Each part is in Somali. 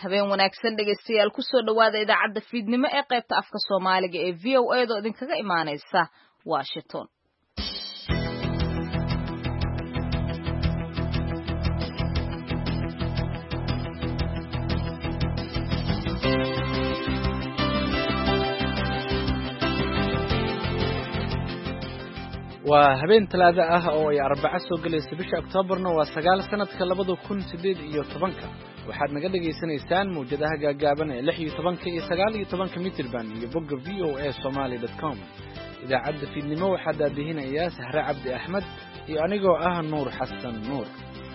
habeen wanaagsan dhegaystayaal ku soo dhawaada idaacadda fiidnimo ee qaybta afka Soomaaliga ee VOA oo idinkaga imaanaysa Washington. waa habeen talaado ah oo ay Arbaco soo galayso bisha Oktoobarna waa 9 sanadka 2018 waxaad naga dhageysanaysaan muujadaha gaagaaban ee 16 iyo 19 mitir band iyo bogga voasomali.com idaacadda fiidnimo waxaa daadihinaya Sahra Cabdi Axmed iyo anigoo ah Nuur Xasan Nuur.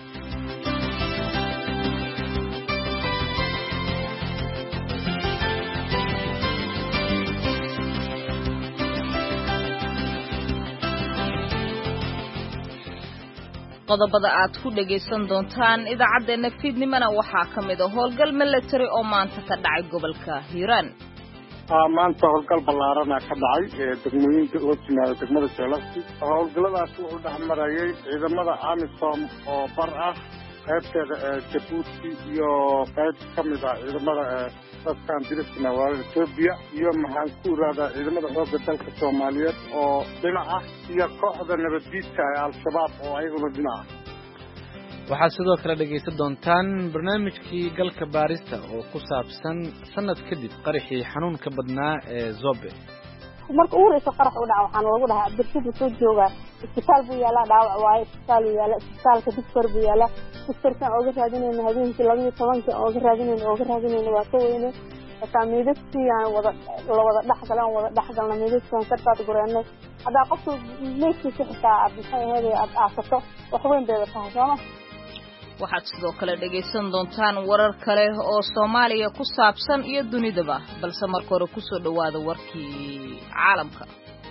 qodobada aad ku dhageysan doontaan idaacadeena fiidnimana waxaa kamid ah howlgal military oo maanta ka dhacay gobolka Hiiraan. maanta howlgal ballaaran ka dhacay degmooyinka oo timaada degmada Jaalasi. howlgalladaas wuxuu dhexmarayay ciidamada AMISOM oo bar ah qaybteeda Djibouti iyo qayb kamid ah ciidamada dadkan dirasna waa Ethiopia iyo maxaan ku raada ciidamada xoogga dalka Soomaaliyeed oo dhinac ah iyo kooxda nabaddiidka ee Al-Shabaab oo ayaguna dhinac ah. waxaad sidoo kale dhageysan doontaan barnaamijkii galka baarista oo ku saabsan sanad kadib qarixii xanuunka badnaa ee Zobe. marka uu reeso qarax u dhaco waxaan lagu dhahaa birtidu soo jooga isbitaal buu yaala dhaawac waaye isbitaalka doctor buu yaala doctorkan oo raadinayna habeenkii 12 oo raadinayna waa ka weyne taamiidkii aan wada dhaxgalna meedkan sartaad gureennay hada qofku meedkiisa xitaa abixay heeday aasato wax weyn bay tahay sooma. waxaad sidoo kale dhageysan doontaan warar kale oo Soomaaliya ku saabsan iyo dunidaba balse marka hore ku soo dhawaada warkii caalamka.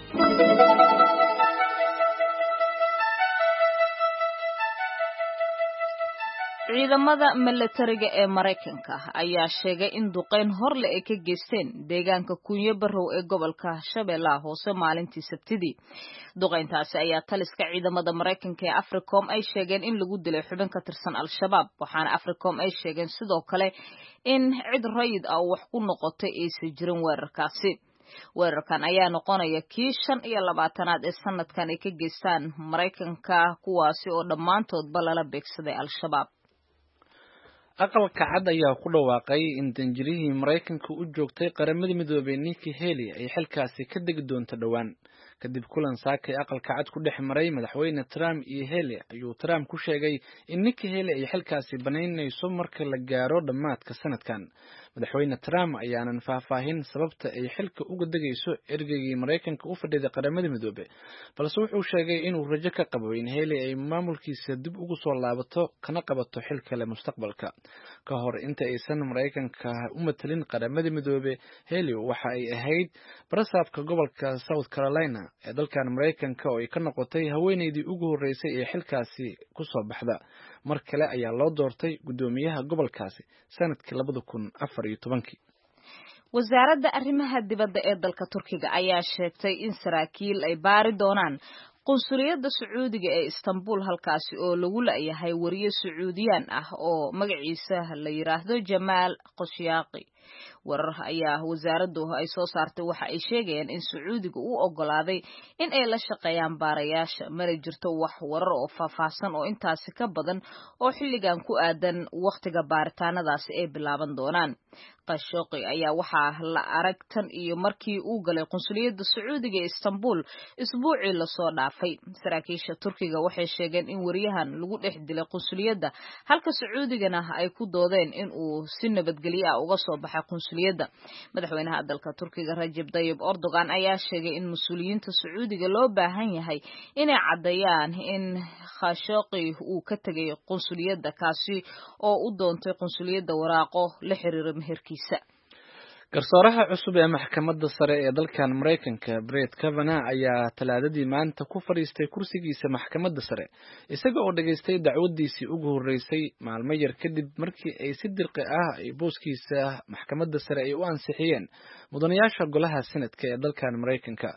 ciidamada militariga ee Mareykanka ayaa sheegay in duqeyn horle ay ka geysteen deegaanka Kunyo Barrow ee gobolka Shabeellaha Hoose maalintii Sabtidii. duqeyntaasi ayaa taliska ciidamada Mareykanka ee Africom ay sheegeen in lagu dilay xubin ka tirsan Al-Shabaab waxaana Africom ay sheegeen sidoo kale in cid rayid ah wax ku noqotay aysan jirin weerarkaasi. weerarkan ayaa noqonaya kii 25aad ee sanadkan ay ka geystaan Mareykanka kuwaasi oo dhammaantoodba lala beegsaday Al-Shabaab. aqalka cad ayaa ku dhawaaqay in danjirihii Mareykanka u joogtay qaramada midoobay Nikki Haley ay xilkaasi ka degi doonto dhawaan kadib kulan saakay aqalka cad ku dhex maray madaxweyne Trump iyo Haley ayuu Trump ku sheegay in Nikki Haley ay xilkaasi banaynayso marka la gaaro dhamaadka sanadkan. madaxweyne Trump ayaanan faahfaahin sababta ay xilka uga degayso ergeygii Mareykanka u fadhiday qaramada midoobay balse wuxuu sheegay inuu rajo ka qabo in Haley ay maamulkiisa dib ugu soo laabato kana qabato xil kale mustaqbalka. ka hor inta aysan Mareykanka u matalin qaramada midoobay Haley waxa ay ahayd barasaabka gobolka South Carolina ee dalkan Mareykanka oo ay ka noqotay haweeneydii ugu horeysay ee xilkaasi ku soo baxda. mar kale ayaa loo doortay gudoomiyaha gobolkaasi sanadkii 2014. wasaaradda arrimaha dibadda ee dalka Turkiga ayaa sheegtay in saraakiil ay baari doonaan qunsuliyadda Sacuudiga ee Istanbul halkaasi oo lagu leeyahay wariye Sacuudiyaan ah oo magaciisa la yiraahdo Jamaal Khashoggi. warar ayaa wasaaraddu ay soo saartay waxa ay sheegayaan in Sacuudiga uu ogolaaday in ay la shaqeeyaan baarayaasha mala jirto wax warar oo faahfaahsan oo intaasi ka badan oo xilligan ku aadan waqtiga baaritaanadaasi ay bilaaban doonaan. Khashoggi ayaa waxaa la arag tan iyo markii uu galay qunsuliyadda Sacuudiga ee Istanbul isbuucii la soo dhaafay. saraakiisha Turkiga waxay sheegeen in wariyahan lagu dhex dilay qunsuliyadda halka Sacuudigana ay ku doodeen in uu si nabadgelyo ah uga soo baxay qunsuliyadda. madaxweynaha dalka Turkiga Recep Tayyip Erdogan ayaa sheegay in mas'uuliyiinta Sacuudiga loo baahan yahay inay cadeeyaan in Khashoggi uu ka tagay qunsuliyadda kaasi oo u doontay qunsuliyadda waraaqo la xiriira meherkiisa. garsooraha cusub ee maxkamadda sare ee dalkan Mareykanka Brett Kavanaugh ayaa talaadadii maanta ku fadhiistay kursigiisa maxkamadda sare isaga oo dhageystay dacwadiisii ugu horeysay maalmo yar kadib markii ay si dirqi ah ay booskiisa maxkamadda sare ay u ansixiyeen mudanayaasha golaha Senate ee dalkan Mareykanka.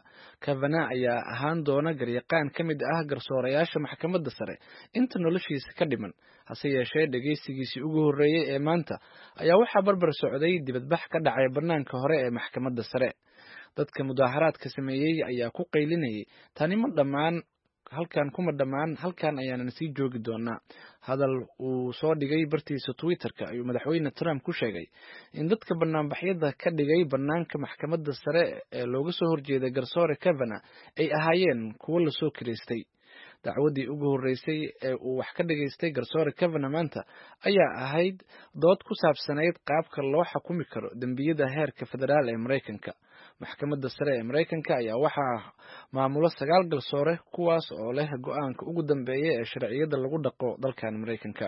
Kavanaugh ayaa ahaan doona garyaqaan ka mid ah garsoorayaasha maxkamadda sare inta noloshiisa ka dhiman. Hase yeeshee dhageysigiisii ugu horreeyay ee maanta ayaa waxaa barbar socday dibadbax ka dhacay bannaanka hore ee maxkamadda sare. Dadka mudaharaadka sameeyey ayaa ku qaylinayay tani ma dhammaan kuma dhammaan halkan ayaanan sii joogi doonaa. Hadal uu soo dhigay bartiisa Twitter-ka ayuu madaxweyne Trump ku sheegay in dadka banaanbaxyada ka dhigay bannaanka maxkamadda sare ee looga soo horjeeday garsoore Kavanaugh ay ahaayeen kuwo la soo kireystay. Dacwadii ugu horreysay ee uu wax ka dhageystay garsoore Kavanaugh maanta ayaa ahayd dood ku saabsanayd qaabka loo xukumi karo dembiyada heerka federaal ee Mareykanka. Maxkamadda sare ee Mareykanka ayaa waxaa maamula 9 garsoore kuwaas oo leh go'aanka ugu dambeeya ee sharciyada lagu dhaqo dalkan Mareykanka.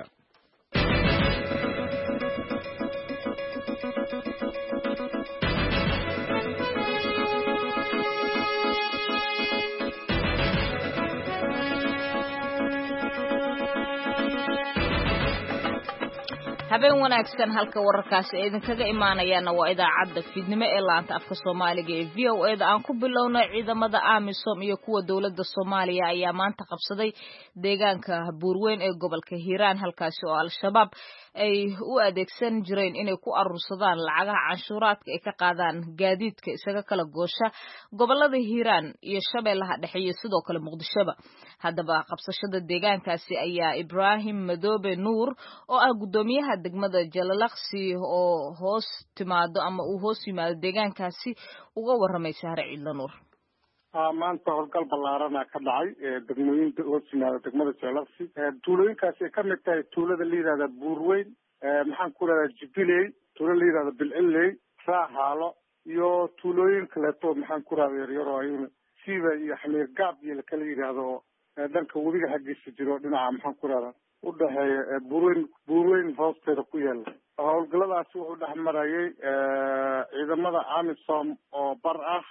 habeen wanaagsan halka wararkaasi ay idinkaga imaanayaan waa idaacadda fiidnimo ee laanta afka Soomaaliga ee VOA-da aan ku bilownay ciidamada AMISOM iyo kuwa dawladda Soomaaliya ayaa maanta qabsaday deegaanka Buurweyn ee gobolka Hiiraan halkaasi oo Al-Shabaab ay u adeegsan jireen inay ku arursadaan lacagaha canshuuraadka ay ka qaadaan gaadiidka isaga kala goosha gobolada Hiiraan iyo Shabeellaha Dhexe iyo sidoo kale Muqdishoba. Haddaba qabsashada deegaankaasi ayaa Ibrahim Madoobe Nuur oo ah gudoomiyaha degmada Jalalaqsi oo hoos timaado ama uu hoos yimaado deegaankaasi uga waramay Sahre Ciidla Nuur. maanta howlgal ballaaran ka dhacay degmooyinka hoos yimaada degmada Jalalaqsi. Tuulooyinkaasi ay ka mid tahay tuulada la yiraahdo Buurweyn, maxaan ku radaa Jibiley, tuulada la yiraahdo Bilciley, Raaxaalo iyo tuulooyin kaleeto maxaan ku radaa yaryar oo ayuuna Siiba iyo Xamiir Gaab iyo kala yiraahdo dhanka webiga xaggiisa jiro dhinaca maxaan ku radaa u dhaxeeya Buurweyn hoosteeda ku yaala. Howlgalladaasi wuxuu dhex marayay ciidamada AMISOM oo bar ah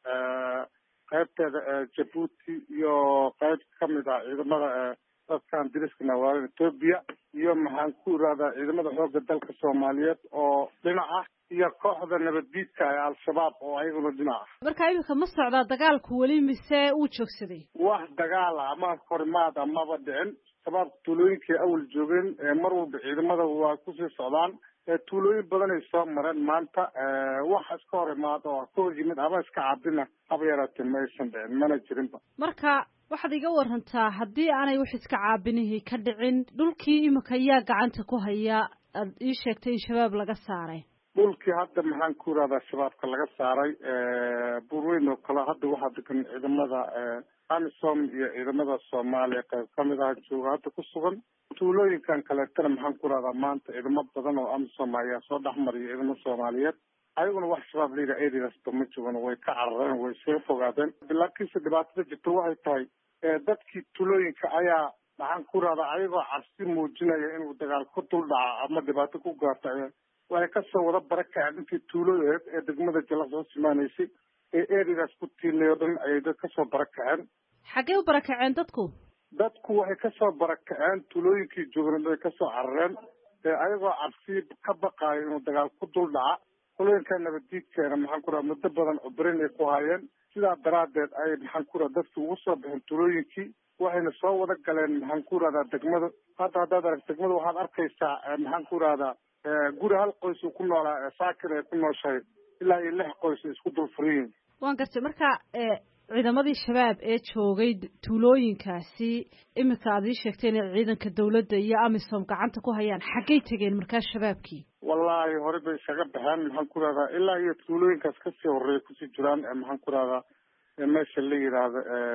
qaybteeda Djibouti iyo qayb ka mid ah ciidamada dadkan diriska nawaadan Ethiopia iyo maxaan ku radaa ciidamada xoogga dalka Soomaaliyeed oo dhinac ah iyo kooxda nabaddiidka ee Al-Shabaab oo ayaguna dhinac ah. Marka imika ma socdaa dagaalku wali mise uu joogsaday? Wax dagaal ah ama hormaad amaba dhicin. Shabaab tuulooyinkii awal joogeen mar walba ciidamada waa ku sii socdaan. Tuulooyin badan ay soo mareen maanta wax iska horimaad oo ka hor yimid ama iska caabina haba yaraatee ma aysan dhicin mana jirinba. Marka waxaad iga warantaa haddii aanay wax iska caabinihii ka dhicin dhulkii imika yaa gacanta ku haya aad ii sheegtay in shabaab laga saaray. dhulkii hadda maxaan ku radaa shabaabka laga saaray Buurweyn oo kale hadda waxaa degan ciidamada AMISOM iyo ciidamada Soomaaliya qayb ka mid ah jooga hadda ku sugan. tuulooyinkan kaleetana maxaan ku radaa maanta ciidamo badan oo AMISOM ayaa soo dhexmariyay ciidamo Soomaaliyeed ayaguna wax shabaab liida eediyasta ma joogan way ka carareen way soo fogaadeen. laakiinse dhibaatada jirta waxay tahay dadkii tuulooyinka ayaa maxaan ku radaa ayagoo cabsi muujinaya inuu dagaal ku dul dhaca ama dhibaato ku gaarto waxay ka soo wada barakaceen intii tuulooyeed ee degmada Jalalaqsi soo simaanaysay ee eerigaas ku tiilay oo dhan ayay dad ka soo barakaceen. Xagee u barakaceen dadku? Dadku waxay ka soo barakaceen tuulooyinkii joogeen ay ka soo carareen ayagoo cabsi ka baqaaya inuu dagaal ku dul dhaca. Tuulooyinka nabaddiidkeena maxaan ku radaa muddo badan cubrin ay ku hayeen sidaa daraadeed ay maxaan ku radaa dadku ugu soo bixin tuulooyinkii waxayna soo wada galeen maxaan ku radaa degmada. Haddaad aragto degmada waxaad arkaysaa maxaan ku radaa guri hal qoys uu ku noolaa saakin ay ku nooshahay ilaa iyo 6 qoys isku dul furiyin. Waan gartay marka ciidamadii shabaab ee joogay tuulooyinkaasi imika aad ii sheegteen in ciidanka dawladda iyo AMISOM gacanta ku hayaan xaggay tageen markaa shabaabkii? Wallahi hore bay isaga baxeen maxaan ku radaa ilaa iyo tuulooyinkaas ka sii horeeyay ku sii jiraan maxaan ku radaa meesha la yiraahdo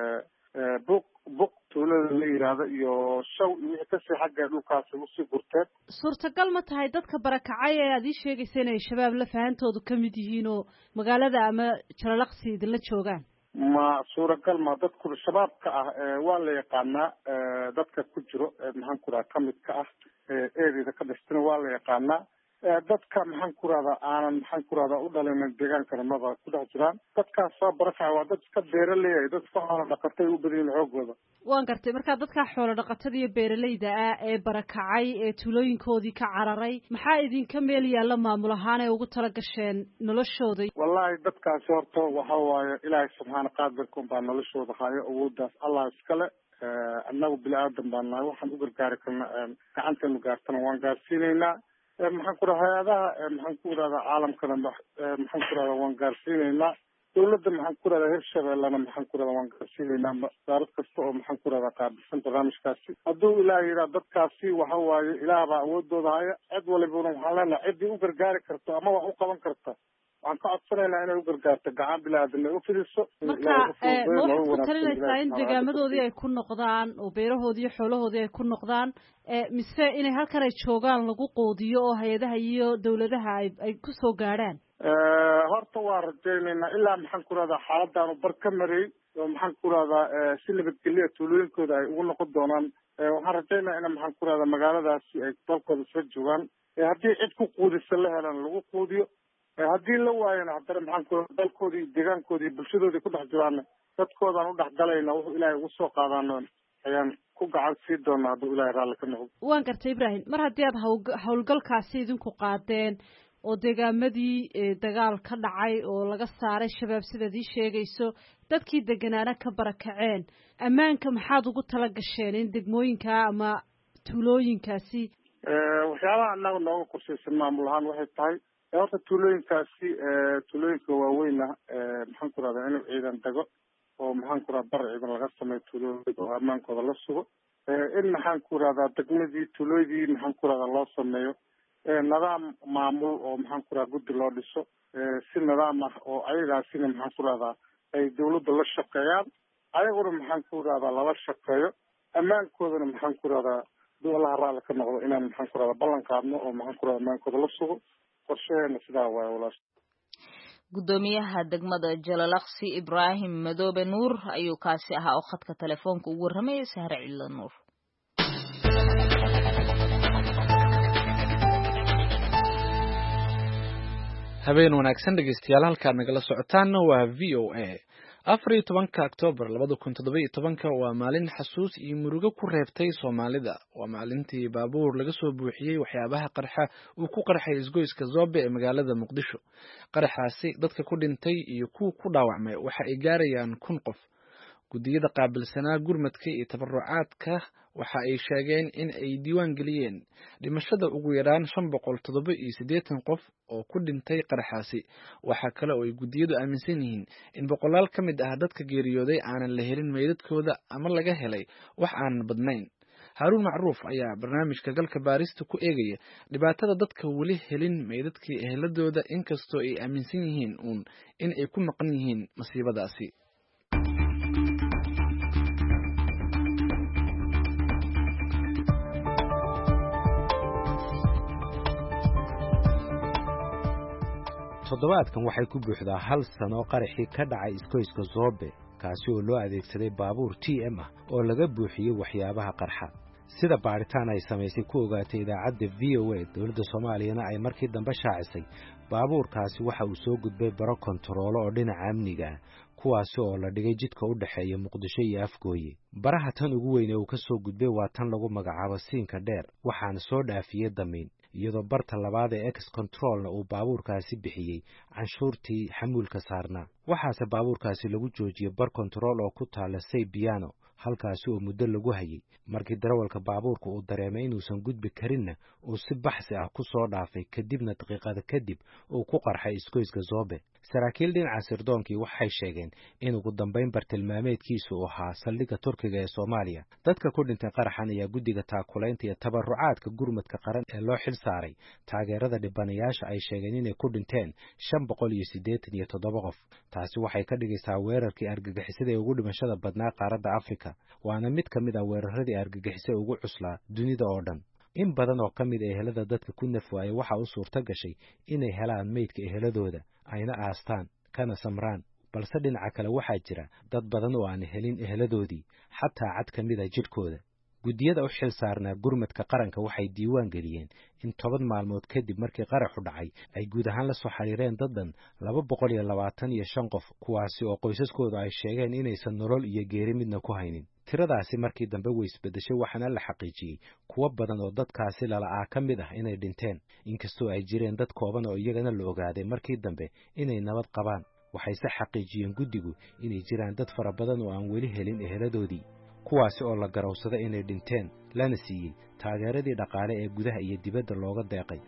buq tuulada la yiraahdo iyo shaw iyo ka sii xagga dhulkaas u sii gurteen. Suurtagal ma tahay dadka barakacay ee aad ii sheegaysay inay shabaab la fahantoodu ka mid yihiin oo magaalada ama Jalalaqsi idinla joogaan? Ma suuragal ma dadku shabaabka ah waa la yaqaanaa dadka ku jiro maxaan ku radaa ka mid ka ah eedida ka dhashtana waa la yaqaanaa dadka maxaan ku rahdaa aanan maxaan ku rahdaa u dhalinin deegaankana maba ku dhex jiraan. dadkaas soo barakacay waa dad iska beeraleeyahay, dad iska xoolo dhaqatay u badan yihiin xoogooda. waan gartay markaa dadka xoolo dhaqatada iyo beeralayda ah ee barakacay ee tuulooyinkoodii ka cararay maxaa idinka meel yaalla maamul ahaan ay ugu tala gasheen noloshooda? wallahi dadkaasi horta waxa waaye ilaahay subxaana qaadirka unbaa noloshooda hayo, awooddaas allah iskale. annagu bini aadan baan nahay, waxaan u gargaari karna gacanteenu gaartana waan gaarsiinaynaa. maxaan ku raha hay-adaha maxaan ku irahdaa caalamkana maxaan ku rahdaa waan gaarsiinaynaa. dawladda maxaan ku rahdaa hirshabeellana maxaan ku rahdaa waan gaarsiinaynaa. wasaarad kasta oo maxaan ku rahdaa qaabilsan barnaamijkaasi hadduu ilaah yidhaha dadkaasi waxa waaye ilaah baa awoodooda haya. cid walibana waxaan leenahay ciddii u gargaari karto ama wax u qaban karta waxaan ka codsanaynaa inay u gargaarto gacan bilaadan ay u fidiso. marka ma waxaad ku talinaysaa in deegaamadoodii ay ku noqdaan oo beerahoodii iyo xoolahoodii ay ku noqdaan mise inay halkan ay joogaan lagu qoodiyo oo hay-adaha iyo dawladaha ay ku soo gaadhaan? horta waa rajaynaynaa ilaa maxaan ku rahdaa xaaladaanu bar ka mariyey oo maxaan ku rahdaa si nabadgelya tuulooyinkooda ay ugu noqon doonaan. waxaan rajaynaa in maxaan ku rahdaa magaaladaasi ay dalkooda soo joogaan. haddii cid ku quudisa la helan lagu quudiyo, haddii la waayana haddana maxaan ku rahdaa dalkoodii iyo deegaankoodii iyo bulshadoodii ku dhex jiraana dadkoodaan u dhex galayna wuxuu ilaahay ugu soo qaadaano ayaan ku gacan sii doonaa hadduu ilaahay raalli ka noqdo. waan gartay Ibrahim, mar haddii aad howlgalkaasi idinku qaadeen oo deegaamadii dagaal ka dhacay oo laga saaray shabaab sidaad ii sheegayso, dadkii deganaana ka barakaceen, ammaanka maxaad ugu tala gasheen in degmooyinka ama tuulooyinkaasi? waxyaabaha annaga nooga qorshaysan maamul ahaan waxay tahay horta tuulooyinkaasi tuulooyinka waaweyna maxaan ku rahdaa inuu ciidan dego oo maxaan ku rahdaa bar ciidan laga sameeyo tuulooyinka oo ammaankooda la sugo. in maxaan ku rahdaa degmadii tuulooydii maxaan ku rahdaa loo sameeyo nidaam maamul oo maxaan ku rahdaa guddi loo dhiso si nidaam ah oo ayagaasina maxaan ku rahdaa ay dawladda la shaqeeyaan, ayaguna maxaan ku rahdaa lala shaqeeyo. ammaankoodana maxaan ku rahdaa dowlaha raalli ka noqdo inaan maxaan ku rahdaa ballan qaadno oo maxaan ku rahdaa ammaankooda la sugo. qorshaheena sidaa waaye walaasha. gudoomiyaha degmada Jalalaqsi Ibrahim Madoobe Nuur ayuu kaasi ahaa oo khadka telefoonka ugu warramay Sahre Cilla Nuur. habeen wanaagsan dhegeystayaal, halkaad nagala socotaanna waa VOA. 14 Oktoobar 2017 waa maalin xasuus iyo murugo ku reebtay Soomaalida. waa maalintii baabuur laga soo buuxiyey waxyaabaha qarxa uu ku qarxay isgoyska Zobe ee magaalada Muqdisho. qaraxaasi dadka ku dhintay iyo kuwa ku dhaawacmay waxa ay gaarayaan 1,000 qof. gudiyada qaabilsanaa gurmadka iyo tabarucaadka waxa ay sheegeen in ay diiwaan geliyeen dhimashada ugu yaraan 587 qof oo ku dhintay qaraxaasi. waxa kale oo ay gudiyadu aaminsan yihiin in boqolaal ka mid ah dadka geeriyooday aanan la helin meydadkooda ama laga helay wax aan badnayn. Haruun Macruuf ayaa barnaamijka galka baarista ku eegaya dhibaatada dadka weli helin meydadkii eheladooda inkastoo ay aaminsan yihiin in ay ku maqan yihiin masiibadaasi. toddobaadkan waxay ku buuxdaa 1 sano qaraxii ka dhacay isgoyska Zobe, kaasi oo loo adeegsaday baabuur TM ah oo laga buuxiyey waxyaabaha qarxa. sida baaritaan ay samaysay ku ogaatay idaacadda VOA, dowladda Soomaaliyana ay markii dambe shaacisay baabuurkaasi waxa uu soo gudbay baro kontaroolo oo dhinaca amniga ah, kuwaasi oo la dhigay jidka u dhaxeeya Muqdisho iyo Afgooye. baraha tan ugu weyn ee uu ka soo gudbay waa tan lagu magacaabo Siinka Dheer, waxaana soo dhaafiyey damiin, iyadoo barta labaad ee X Controlna uu baabuurkaasi bixiyey canshuurtii xamuulka saarnaa. waxaase baabuurkaasi lagu joojiyey bar control oo ku taala Saybiano, halkaasi oo muddo lagu hayay. markii darawalka baabuurka uu dareemay inuusan gudbi karinna uu si baxsi ah ku soo dhaafay, kadibna daqiiqada kadib uu ku qarxay isgoyska Zobe. saraakiil dhinaca sirdoonkii waxay sheegeen in ugu dambayn bartilmaameedkiisu uu ahaa saldhigga Turkiga ee Soomaaliya. dadka ku dhintay qaraxan ayaa guddiga taakulaynta iyo tabarucaadka gurmadka qaran ee loo xil saaray taageerada dhibanayaasha ay sheegeen inay ku dhinteen 587 qof. taasi waxay ka dhigaysaa weerarkii argagixisada ee ugu dhimashada badnaa qaaradda Afrika, waana mid ka mid ah weeraradii argagixisada ugu cuslaa dunida oo dhan. in badan oo ka mid ah ehelada dadka ku nafwaayay waxa u suurta gashay inay helaan meydka eheladooda, ayna aastaan kana samraan. balse dhinaca kale waxaa jira dad badan oo aan helin eheladoodii xataa cad ka mid ah jidhkooda. guddiyada u xil saarnaa gurmadka qaranka waxay diiwaan geliyeen in 10 maalmood kadib markii qaraxu dhacay ay guud ahaan la soo xiriireen daddan 225 qof kuwaasi oo qoysaskooda ay sheegeen inaysan nolol iyo geeri midna ku haynin tiradaasi markii dambe way isbedeshay waxaana la xaqiijiyay kuwa badan oo dadkaasi lala'aa ka mid ah inay dhinteen inkastoo ay jireen dad kooban oo iyagana la ogaaday markii dambe inay nabad qabaan waxayse xaqiijiyeen guddigu inay jiraan dad fara badan oo aan weli helin eheladoodii kuwaasi oo la garowsaday inay dhinteen lana siiyey taageeradii dhaqaale ee gudaha iyo dibadda looga deeqay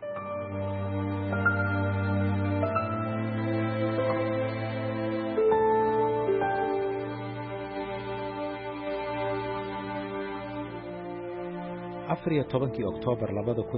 afar iyo 10 Oktoobar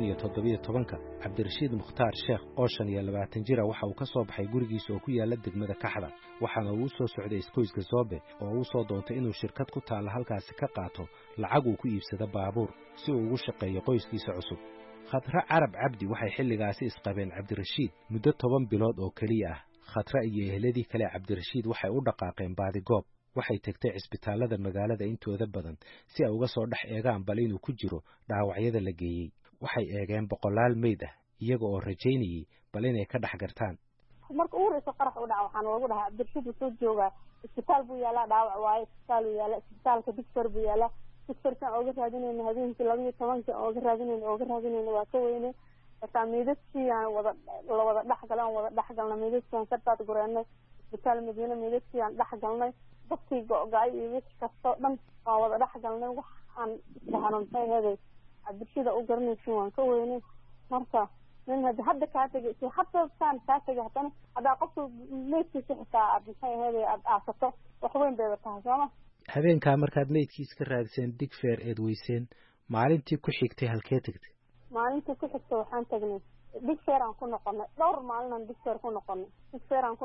2017 Cabdirashiid Mukhtaar Sheekh oo 25 jir waxa uu ka soo baxay gurigiisa oo ku yaala degmada Kaxda waxaana uu soo socday iskoyska Zoobe oo uu soo doontay inuu shirkad ku taala halkaas ka qaato lacag uu ku iibsado baabuur si uu ugu shaqeeyo qoyskiisa cusub Khadra Carab Cabdi waxay xilligaasi isqabeen Cabdirashiid muddo 10 bilood oo kaliya ah Khadra iyo eheladii kale Cabdirashiid waxay u dhaqaaqeen baadi goob waxay tagtay cisbitaalada magaalada intooda badan si ay uga soo dhex eegaan bal inuu ku jiro dhaawacyada la geeyey waxay eegeen boqolaal meyd ah iyaga oo rajaynayay bal inay ka dhex gartaan marka uu reeso qarax u dhaca waxaan ugu dhahaa Cabdirashiid soo jooga isbitaal buu yaalaa dhaawac waaye isbitaal uu yaalaa isbitaalka Digfar buu yaalaa Digfarka oo raadinayna habeenkii 12 oo raadinayna waa ka weyne taamiidadkii aan wada dhaxgalna meedadkan ka taad gureennay isbitaal Madiina meedadkii aan dhaxgalnay dadkii go'ay iyo wixii kasto dhan waa wada dhaxgalnay waxaan dhahanantay heeday Cabdirashiid u garanaysan waan ka weynay marka min hadda ka tagay si hadda san ka tagay hadda qofku meedkiisa xitaa aad heeday aad aasato wax weyn bay tahay sooma habeenka markaad meedkiisa ka raadiseen Digfeer eed weyseen maalintii ku xigtay halkee tagtay maalintii ku xigtay waxaan tagnay Digfeer aan ku noqonay dhowr maalin aan Digfeer ku noqonay Digfeer aan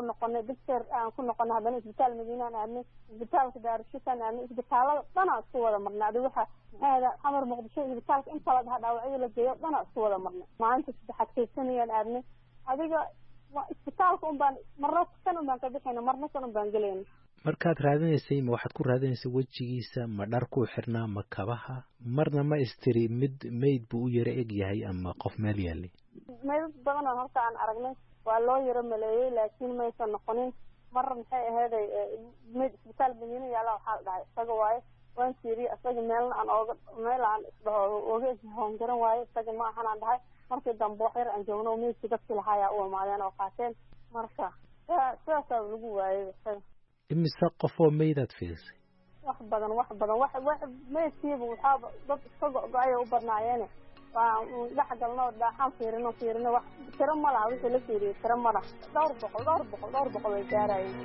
ku noqonay hadana isbitaal Madiina aan aadnay isbitaalka Daarashiid aan aadnay isbitaalada dhan aan isku wada marnay waxa Xamar Muqdisho isbitaalka inta la dhaawacyada la geeyo dhan aan isku wada marnay maalinta saddexaad keesanayaan aadnay adiga isbitaalka baan marna ka bixinay marna baan galeen markaad raadinaysay ma waxaad ku raadinaysay wajigiisa ma dhar ku xirnaa ma kabaha marna ma istiri mid meyd buu u yara eg yahay ama qof meel yaallay meyd badan oo halka aan aragnay waa loo yara maleeyay laakiin ma aysan noqonin mar maxay ahaday meyd isbitaal Madiina yaala waxa dhahay isaga waaye waan siiri asaga meel aan isdhaho oga hongaran waaye isaga ma ahan aan dhahay markii dambe waxyar aan joogno meydkii dadkii lahaaya u imaadeen oo qaateen marka sidaas lagu waayay imise qof oo meydad fiirsay wax badan wax meydkiiba waxaa dad iska go'ay u badnaayeen waa dhaxgalno dhaxan fiirino wax tiro ma laha wixii la fiiriyay tiro ma laha dhowr boqol way gaarayeen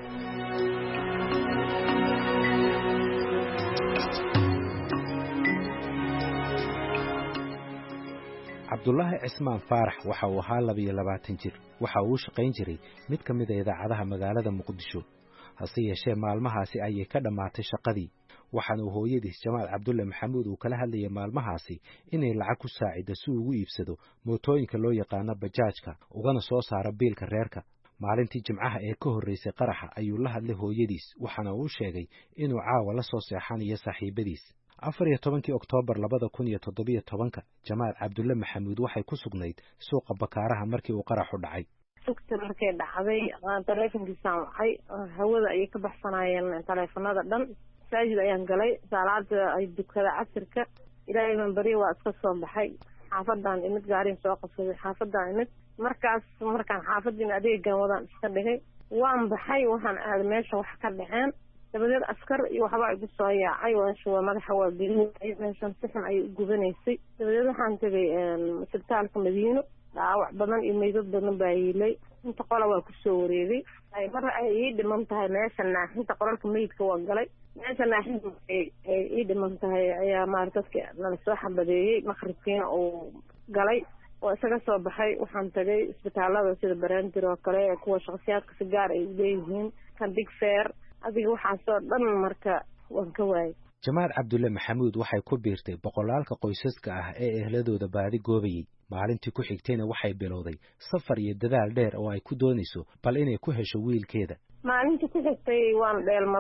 Cabdullaahi Cismaan Faarax waxa uu ahaa 22 jir waxa uu shaqayn jiray mid ka mid ah idaacadaha magaalada Muqdisho hase yeeshee maalmahaasi ayay ka dhamaatay shaqadii waxaana hooyadiis Jamaal Cabdulle Maxamuud uu kala hadlayay maalmahaasi inay lacag ku saacido si uu ugu iibsado mootooyinka loo yaqaan bajaajka ugana soo saaro biilka reerka maalintii Jimcaha ee ka horeysay qaraxa ayuu la hadlay hooyadiis waxaana uu sheegay inuu caawa la soo seexanayo saaxiibadiis 14 Oktoobar 2017 Jamaal Cabdulle Maxamuud waxay ku sugnayd suuqa Bakaaraha markii uu qaraxu dhacay sugta markay dhacday telefonkiisa waxay hawada ay ka baxsanayeen telefonada dhan saajid ayaan galay salaada ay dukada casirka ilaahay man bari waa iska soo baxay xaafadan imid gaarin soo qabsaday xaafadan imid markaan xaafadin adeegan wadan iska dhigay waan baxay waxaan aad meesha wax ka dhaceen dabadeed askar iyo waxba ay soo yaacay waa madaxa waa geliyay meeshan sixin ay gubanaysay dabadeed waxaan tagay isbitaalka Madiina dhaawac badan iyo meydad badan baa yeelay inta qola waa ku soo wareegay ay mar ay dhiman tahay meesha naaxinta qoralka meydka waa galay meesha naaxinta ay dhiman tahay ayaa maartadka la soo xabadeeyay maqribkiina oo galay oo isaga soo baxay waxaan tagay isbitaalada sida Barandir oo kale kuwa shakhsiyaadka si gaar ay u leeyihiin kan Digfeer adiga waxa soo dhan marka waan ka waayay Jamaal Cabdulle Maxamuud waxay ku biirtay boqolaalka qoysaska ah ee ehladooda baadi goobayay maalintii ku xigtayna waxay bilowday safar iyo dadaal dheer oo ay ku doonayso bal inay ku hesho wiilkeeda maalintii ku xigtay waan dheelmaday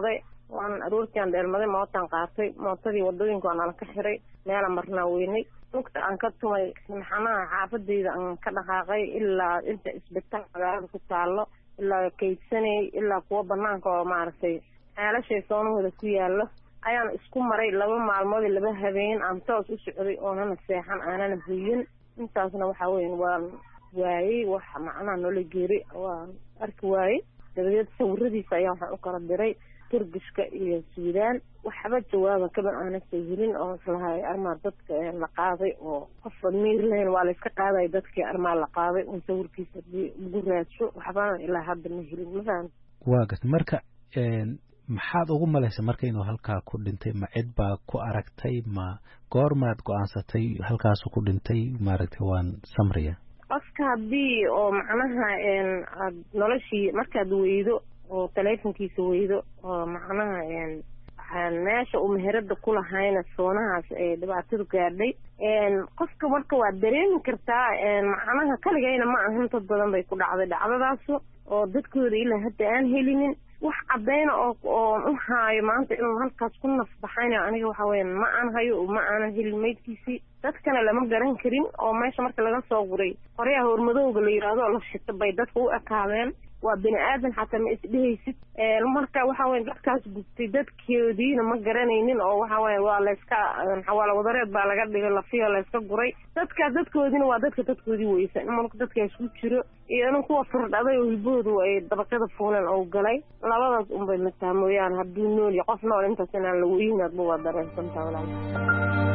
waan aroortian dheelmaday mootaan qaatay mootadii wadooyinka aan ka xiray meel marnaa weynay lugta aan ka tumay maxanaha xaafadeyda aan ka dhaqaaqay ilaa inta isbitaal magaalada ku taalo ilaa kaydsanay ilaa kuwa banaanka oo maaragtay xeelashay soonahooda ku yaalo ayaan isku maray 2 maalmood 2 habeen aan toos u socday oonana seexan aanana huyin intaasna waxa weyn waan waayay wax macnaha nolol geeri waan arki waayay dabadeed sawiradiisa ayaa waxaan u kala diray Turkishka iyo Suudaan waxba jawaab kaban aan soo helin oo islahay arma dadka la qaaday oo qof miir leen waa la iska qaaday dadkii arma la qaaday oo sawirkiisa ugu raadsho waxba ilaa hadda ma helin ma waagat marka maxaad ugu malaysay marka inuu halkaa ku dhintay ma cid baa ku aragtay ma goormaad go'aansatay halkaas ku dhintay maaragtay waan samriya qofka hadii oo macnaha noloshii markaad weydo oo telefonkiisa weydo oo macnaha meesha uu meherada ku lahayna soonahaas ee dhibaatada gaadhay qofka marka waa dareemi kartaa macnaha kaligayna ma ahan dad badan bay ku dhacday dhacdadaas oo dadkooda ilaa hadda aan helinin wax cadeyna oo u haayo maanta inuu halkaas ku nasbaxayna aniga waxa weeyaan ma aan hayo ma aan helin meydkiisii dadkana lama garan karin oo meesha marka laga soo guray qoryaha hormadowga la yiraahdo la shita bay dadku u ekaadeen waa bini aadan xataa ma isdhehaysid marka waxa weyn dadkaas gubtay dadkoodiina ma garanaynin oo waxa weyn waa la iska xawaalo wadareed baa laga dhigay lafiyo la iska guray dadkoodiina waa dadkoodii weysan marka dadka isku jiro iyo inuu kuwa furdhaday oo hilboodu ay dabaqada fuulan oo galay labadaas unbay mataamoyaan haddii nool iyo qof nool intaas inaan lagu yimaad waa dareensantaa walaal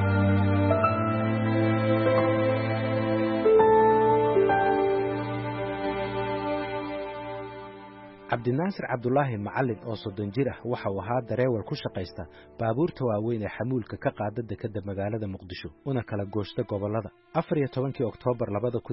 cabdinaasir cabdulaahi macallin oo 30 jir ah waxa uu ahaa dareewal ku shaqaysta baabuurta waaweyn ee xamuulka ka qaada dekedda magaalada Muqdisho una kala gooshta gobolada 14 Oktoobar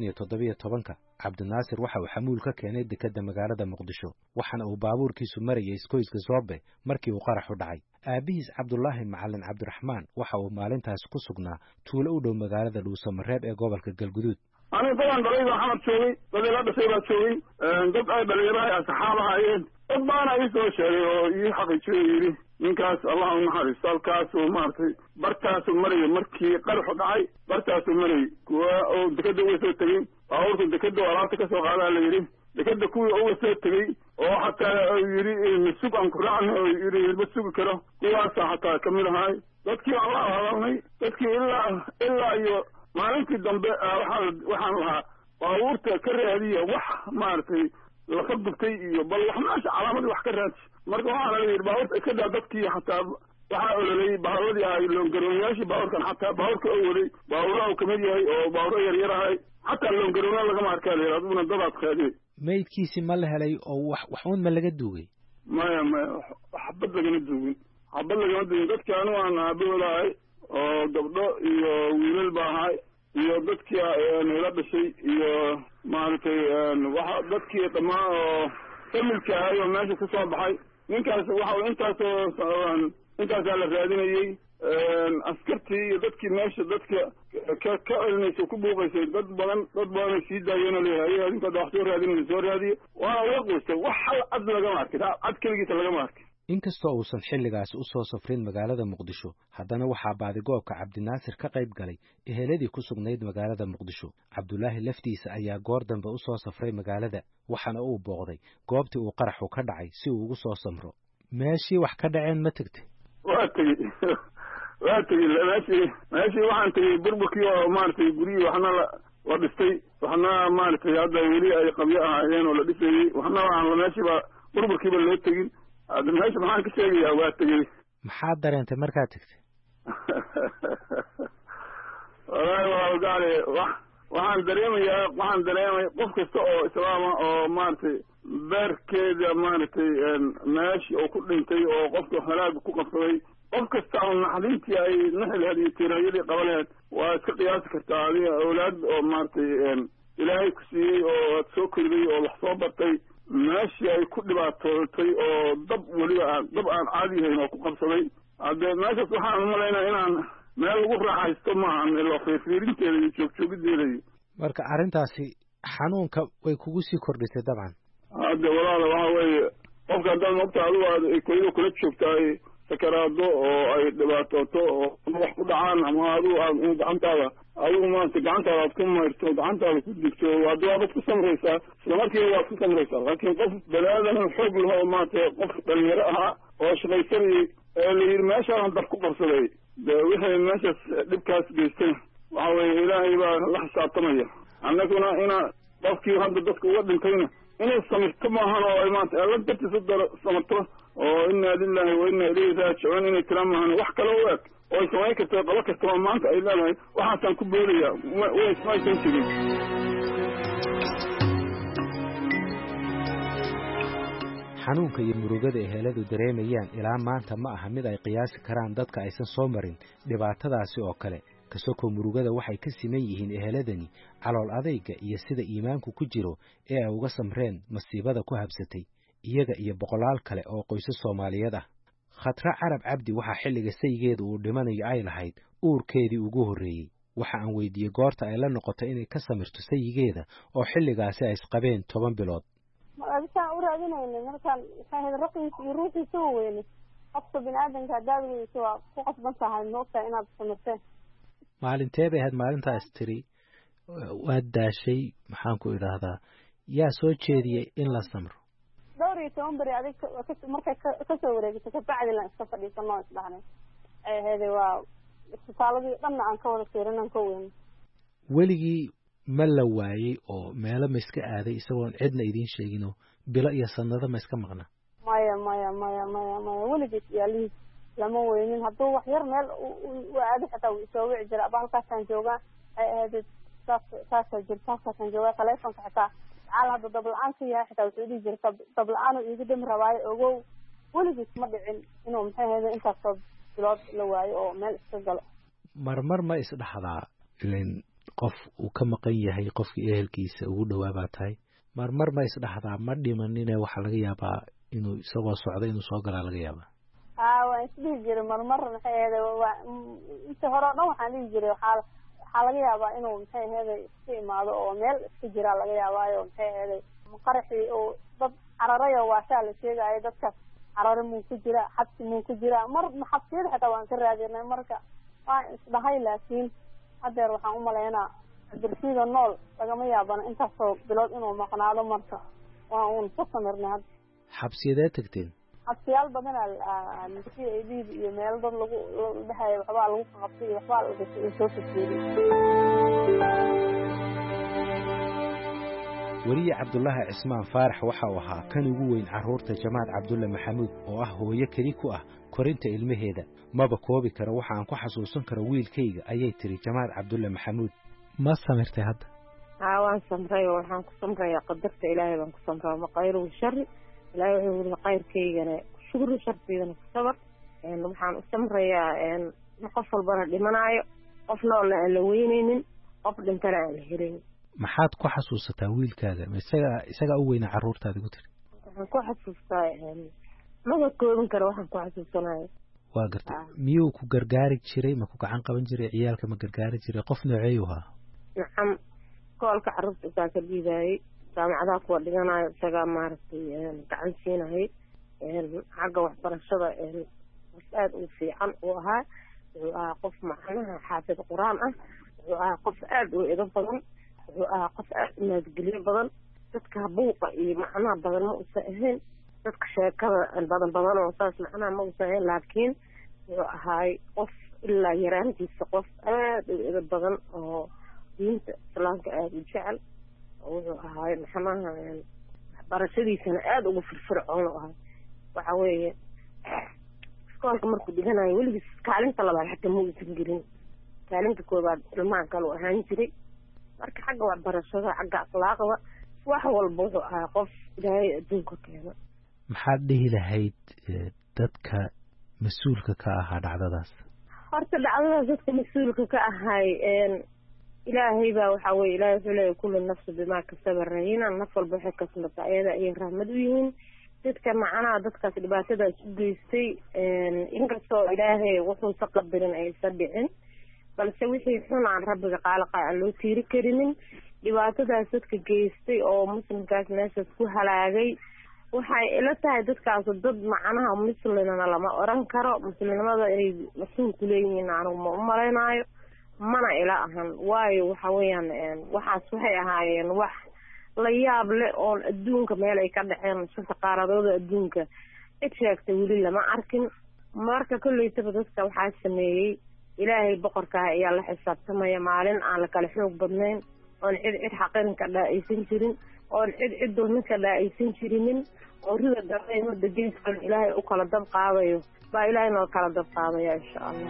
2017 cabdinaasir waxa uu xamuul ka keenay dekedda magaalada Muqdisho waxana uu baabuurkiisu marayay iskoyska Zoobe markii uu qarax u dhacay aabihiis cabdulaahi macallin cabdiraxmaan waxa uu maalintaas ku sugnaa tuulo u dhow magaalada Dhuusamareeb ee gobolka Galguduud أنا طبعا بريد محمد شوقي بدي لا بسيبها شوقي قد أي بليرة أصحابها أيين قد أنا يسوي شيء يحقق شيء من كاس اللهم حرس سال كاس ومارتي برتاس ومري مركي قرح دعي برتاس ومري ودكدو ويسوي تجين أورك دكدو أراتك سوق على اللي يري دكدو كوي أول سوي تجين أو حتى يري السوق عن قرآن يري السوق كره كواسا حتى كمل هاي تذكي الله هذا تذكي إلا أيوه maalintii dambe waxaan lahaa baabuurta ka raadiya wax maartay la qabtay iyo bal wax maash calaamad wax ka raadi marka waxaan leeyahay baabuurta ka daa dadkii xataa waxa ololay baabuurtii ay loo garoonyaashii baabuurkan xataa baabuurka oo waday baabuuraha kamid yahay oo baabuur yar yar ahay xataa loo garoonaa laga markaa leeyahay aduna dadaad qaadey meydkiisi ma la helay oo wax uun ma laga duugay maya xabad lagama duugin dadkii anu aan aaboodahay oo gabdho iyo wiilal baahay iyo dadkii nala dhashay iyo maaragtay waxa dadkii dhamaan oo familka ahay oo meesha ka soo baxay ninkaas waxa intaas la raadinayay askartii iyo dadkii meesha dadka ka celinaysa ku buuqaysay dad badan sii daayeen oo leeyahay adinka wax soo raadinaysa soo raadiye waa la qoystay wax hal cad lagama arkin cad keligiisa lagama arkin inkastoo uusan xilligaasi u soo safrin magaalada Muqdisho haddana waxaa baadigoobka cabdinaasir ka qayb galay eheladii ku sugnayd magaalada Muqdisho cabdulaahi laftiisa ayaa goor dambe u soo safray magaalada waxaana uu booqday goobtii uu qaraxu ka dhacay si uu ugu soo samro meeshii wax ka dhaceen ma tagtay waa tagay meeshii waxaan tagay burburkii oo maaragtay gurigii waxna la dhistay waxna maaragtay hadda weli ay qabyo ahaayeen oo la dhisayey waxna aan meeshiiba burburkiiba loo tegin هذا ماشي معاك شيء يا واتجي maxaad dareentay markaad tagtay والله قال waxaan dareemay qof kasta oo islaama oo maartay beerkeeda maartay meeshi oo ku dhintay oo qofka halaag ku qabsaday qof kasta oo naxdintii ay naxleedii tirayadii qabaleed waa iska qiyaas kartaa adiga awlaad oo maartay ilaahay ku siiyay oo soo kordhay oo wax soo bartay meeshii ay ku dhibaatootay oo dab aan caadi ahayn oo ku qabsaday haddee meeshaas waxaan umalaynaa inaan meel lagu raaxaysto maahan ilo fiirfiirinteeda iyo joogjoogiddeeda marka arrintaasi xanuunka way kugu sii kordhisay dabcan hadde walaala waxa weeye qofka haddaad mogta adigu aad koydo kula joogta ay sakaraado oo ay dhibaatooto oo wax ku dhacaan ama adigu aad gacantaada adigu maarata gacantaada aad ku mayrto gacantaada ku digto haddii waabad ku samraysaa isla markiiba waad ku samraysaa laakiin qof bani-aadan xoog laho maarata qof dhalinyaro ahaa oo shaqaysanayay ee la yidhi meeshaan dab ku qabsaday de wixii meeshaas dhibkaas geystay waxa weye ilaahay baa la xisaabtamaya annaguna ina qofkii hadda dadka uga dhintayna inay samirto maahan oo ay maanta alla dartiis u samarto oo inaa lillahi wa inaa ilayhi raajicuun inay tira maahan wax kale u eg oo ay samayn karto qabo kastaba maanta ay leedahay waxaasaan ku boolaya maysan jirin. xanuunka iyo murugada eheladu dareemayaan ilaa maanta ma aha mid ay qiyaasi karaan dadka aysan soo marin dhibaatadaasi oo kale kasokoo murugada waxay ka siman yihiin eheladani calool adayga iyo sida iimaanku ku jiro ee ay uga samreen masiibada ku habsatay iyaga iyo boqolaal kale oo qoysas Soomaaliyeed ah. Khatra Carab Cabdi waxaa xilliga saygeedu uu dhimanayo ay lahayd uurkeedii ugu horreeyay. Waxa aan weydiiyey goorta ay la noqotay inay ka samirto saygeeda oo xilligaasi ay isqabeen 10 bilood. markaan u raadinayna markaan waxay raqiis iyo ruuxiisa weeyne qofka bini'aadanka daadayso waa ku qasban tahay noqta inaad samirteen. Maalintee bay had maalintaas tiri waad daashay maxaan ku idhaahdaa yaa soo jeediyay in la samro. dowri toonbari adig markay ka soo wareegto ka bacdi la iska fadhiisano isdhaxnay heede waa isbitaaladii dhanna aan ka wada fiirinan ka weyn. weligii ma la waayay oo meelo ma iska aaday isagoon cidna idiin sheegin oo bilo iyo sanado ma iska maqna. maya weligii yaalihi lama weynin hadduu wax yar meel u aadi xitaa wuu soo wici jira halkaasaan joogaa ay ahayd saasaan joogaa taleefonka xitaa caal hadda dabla-aan ka yahay xitaa wuxuu dhihi jirta dabla-aan iigu dhimi rabaayo ogow weligiis ma dhicin inuu maxay ahayd intaasoo bilood la waayo oo meel iska galo. marmar ma isdhaxdaa ilen qof uu ka maqan yahay qofkii ehelkiisa ugu dhawaa baa tahay marmar ma isdhaxdaa ma dhimanine waxaa laga yaabaa inuu isagoo socda inuu soo galaa laga yaabaa. waan isdhihi jiray marmar maxay ahayd inta hore o dhan waxaan dhihi jiray waxaa laga yaabaa inuu maxay ahayd iska imaado oo meel iska jiraa laga yaabaayo maxay ahayd qaraxii oo dad cararayo waashaa la sheegaayo dadkaas carare muu ku jira xabsi muu ku jira mar xabsiyada xitaa waan ka raadinay marka waan isdhahay laakiin hadeer waxaan u malaynaa darsiida nool lagama yaabana intaasoo bilood inuu maqnaado marka waa uun ka samirnay hadda. xabsiyadee tagteen? xabsiyaal badan CID iyo meel dad lagu dhahayo waxbaa lagu qabtay iyo waxbaa lagu soo fikiray. weliye Cabdullaahi Cismaan Faarax waxa uu ahaa kan ugu weyn carruurta Jamaal Cabdulle Maxamuud oo ah hooyo keli ku ah korinta ilmaheeda maba koobi karo waxa aan ku xasuusan karo wiilkayga ayay tiri Jamaal Cabdulle Maxamuud. ma samirtay hadda? waan samray waxaan ku samray qadarta Ilaahay baan ku samray ma qayr u shar Ilaahay wuxuu yiri qayrkaygana shukru shartiidana ku sabar waxaan u samrayaa qof walbana dhimanayo qof nool la weyneenin qof dhintana aan helin. maxaad ku xasuusataa wiilkaaga isaga u weyna carruurtaada ku tiri? waxaan ku xasuustaa ma koobin karo waxaan ku xasuusanayo. waa gartay miyuu ku gargaari jiray ma ku gacan qaban jiray ciyaalka ma gargaari jiray qof nooceeyu ahaa? nacam koolka carruurta isaa ka dhiibaayay jaamacadaha kuwa dhiganayo isagaa maaragtay gacan siinayay xagga waxbarashada aad u fiican uu ahaa wuxuu ahaa qof macnaha xaafid quraan ah wuxuu ahaa qof aad u eedo badan wuxuu ahaa qof aad u naadgelyo badan dadka buuqa iyo macnaha badan ma uusan ahayn dadka sheekada badan oo saas macnaha ma uusan ahayn laakiin wuxuu ahaay qof ilaa yaraantiisa qof aad u eedo badan oo diinta islaamka aad u jecel wuxuu ahaay maxamaha waxbarashadiisana aad ugu firfircoon u ahay waxa weeye iskoolka markuu dhiganayo weligiis kaalinta labaad xataa ma uusan gelin kaalinta koobaad ilmaha kale u ahaan jiray marka xagga waxbarashada xagga akhlaaqda wax walba wuxuu ahaa qof ilaahay adduunka keena. maxaad dhihi lahayd dadka mas-uulka ka ahaa dhacdadaas? horta dhacdadaas dadka mas-uulka ka ahay ilaahay baa waxaa weye ilaahay wuxuu leeyahay kullu nafsi bimaa kasaba rahina naf walba waxay kasbata ayada ayay rahmad u yihiin dadka macnaha dadkaas dhibaatadaas u geystay inkastoo ilaahay wuxuusa qadarin aysan dhicin balse wixii xun aan rabbiga qaalaqa aan loo tiiri karinin dhibaatadaas dadka geystay oo muslimkaas meeshaas ku halaagay waxay ila tahay dadkaas dad macnaha muslimna lama oran karo muslimnimada inay masuul ku leeyihiin anigu ma u malaynayo mana ila ahan waayo waxa weeyaan waxaas waxay ahaayeen wax la yaab leh oo adduunka meel ay ka dhaceen shaqo qaaradooda adduunka cid sheegtay weli lama arkin marka kulleeytaba dadka waxaa sameeyay ilaahay boqorka ayaa la xisaabtamaya maalin aan la kala xoog badnayn oon cid xaqin ka dhaaysan jirin oon cid doonka dhaaysan jirin oo rida dadayno deegaanka ilaahay u kala dab qaadayo baa ilaahay noo kala dab qaadaya insha Allah.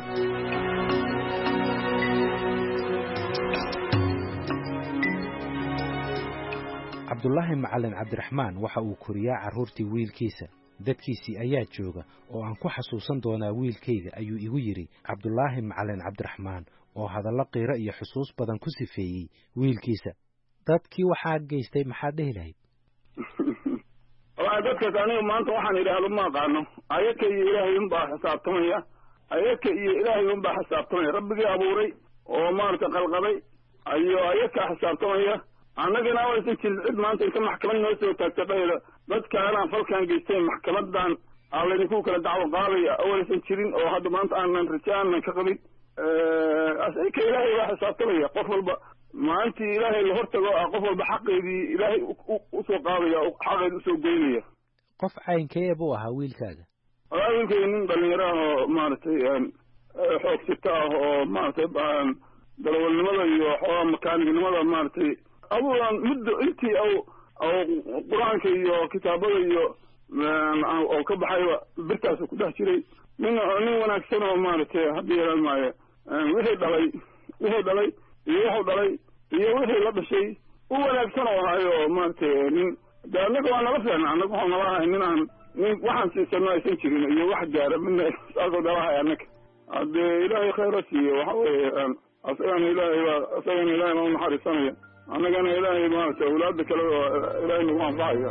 cabdullaahi macalin cabdiraxmaan waxa uu koriyaa carruurtii wiilkiisa dadkiisii ayaa jooga oo aan ku xasuusan doonaa wiilkayga ayuu igu yidhi cabdullaahi macalin cabdiraxmaan oo hadallo qiiro iyo xusuus badan ku sifeeyey wiilkiisa dadkii waxaa geystay maxaad dhihi lahayd walahi dadkaas aniga maanta waxaan idhaahdo ma aqaano ayaka iyo ilaahay unbaa xisaabtamaya ayaka iyo ilaahay unbaa xisaabtamaya rabbigii abuuray oo maaragtay qalqaday ayo ayakaa xisaabtamaya annagana waysan jirin cid maanta inta maxkamad noo soo taagta dhayda dadkaanaan falkaan geysteen maxkamadan aan laydinku kala dacwo qaadaya awaysan jirin oo hadda maanta aanan raja aanan ka qabin asayka ilaahay baa xisaabtamaya qof walba maalintii ilaahay la hortago qof walba xaqeedii ilaahay usoo qaadaya xaqeed usoo goynaya qof caynkee buu ahaa wiilkaaga walaa wiilkayga nin dhalinyaro ah oo maaragtay xoog sita ah oo maaragtay dalawalnimada iyo xoogaa makaanignimada maaragtay abuuran muddo intii qur-aanka iyo kitaabada iyo oo ka baxayba birtaasu ku dhex jiray nin wanaagsan oo maaragtay hadda yeelan maayo wixii dhalay iyo wuxuu dhalay iyo wixii la dhashay u wanaagsan oo ahayo oo maaragtay nin de annaga waa nala fiicna annaga waxaa nala ahay nin waxaan siisano aysan jirin iyo wax gaara midna saasoo nalahay annaga haddee ilaahay khayra siiye waxa weeye asagana ilaahay baa unaxariisanaya annagana ilaahay maaragtay awlaada kale oo ilaahay nagu anfacaya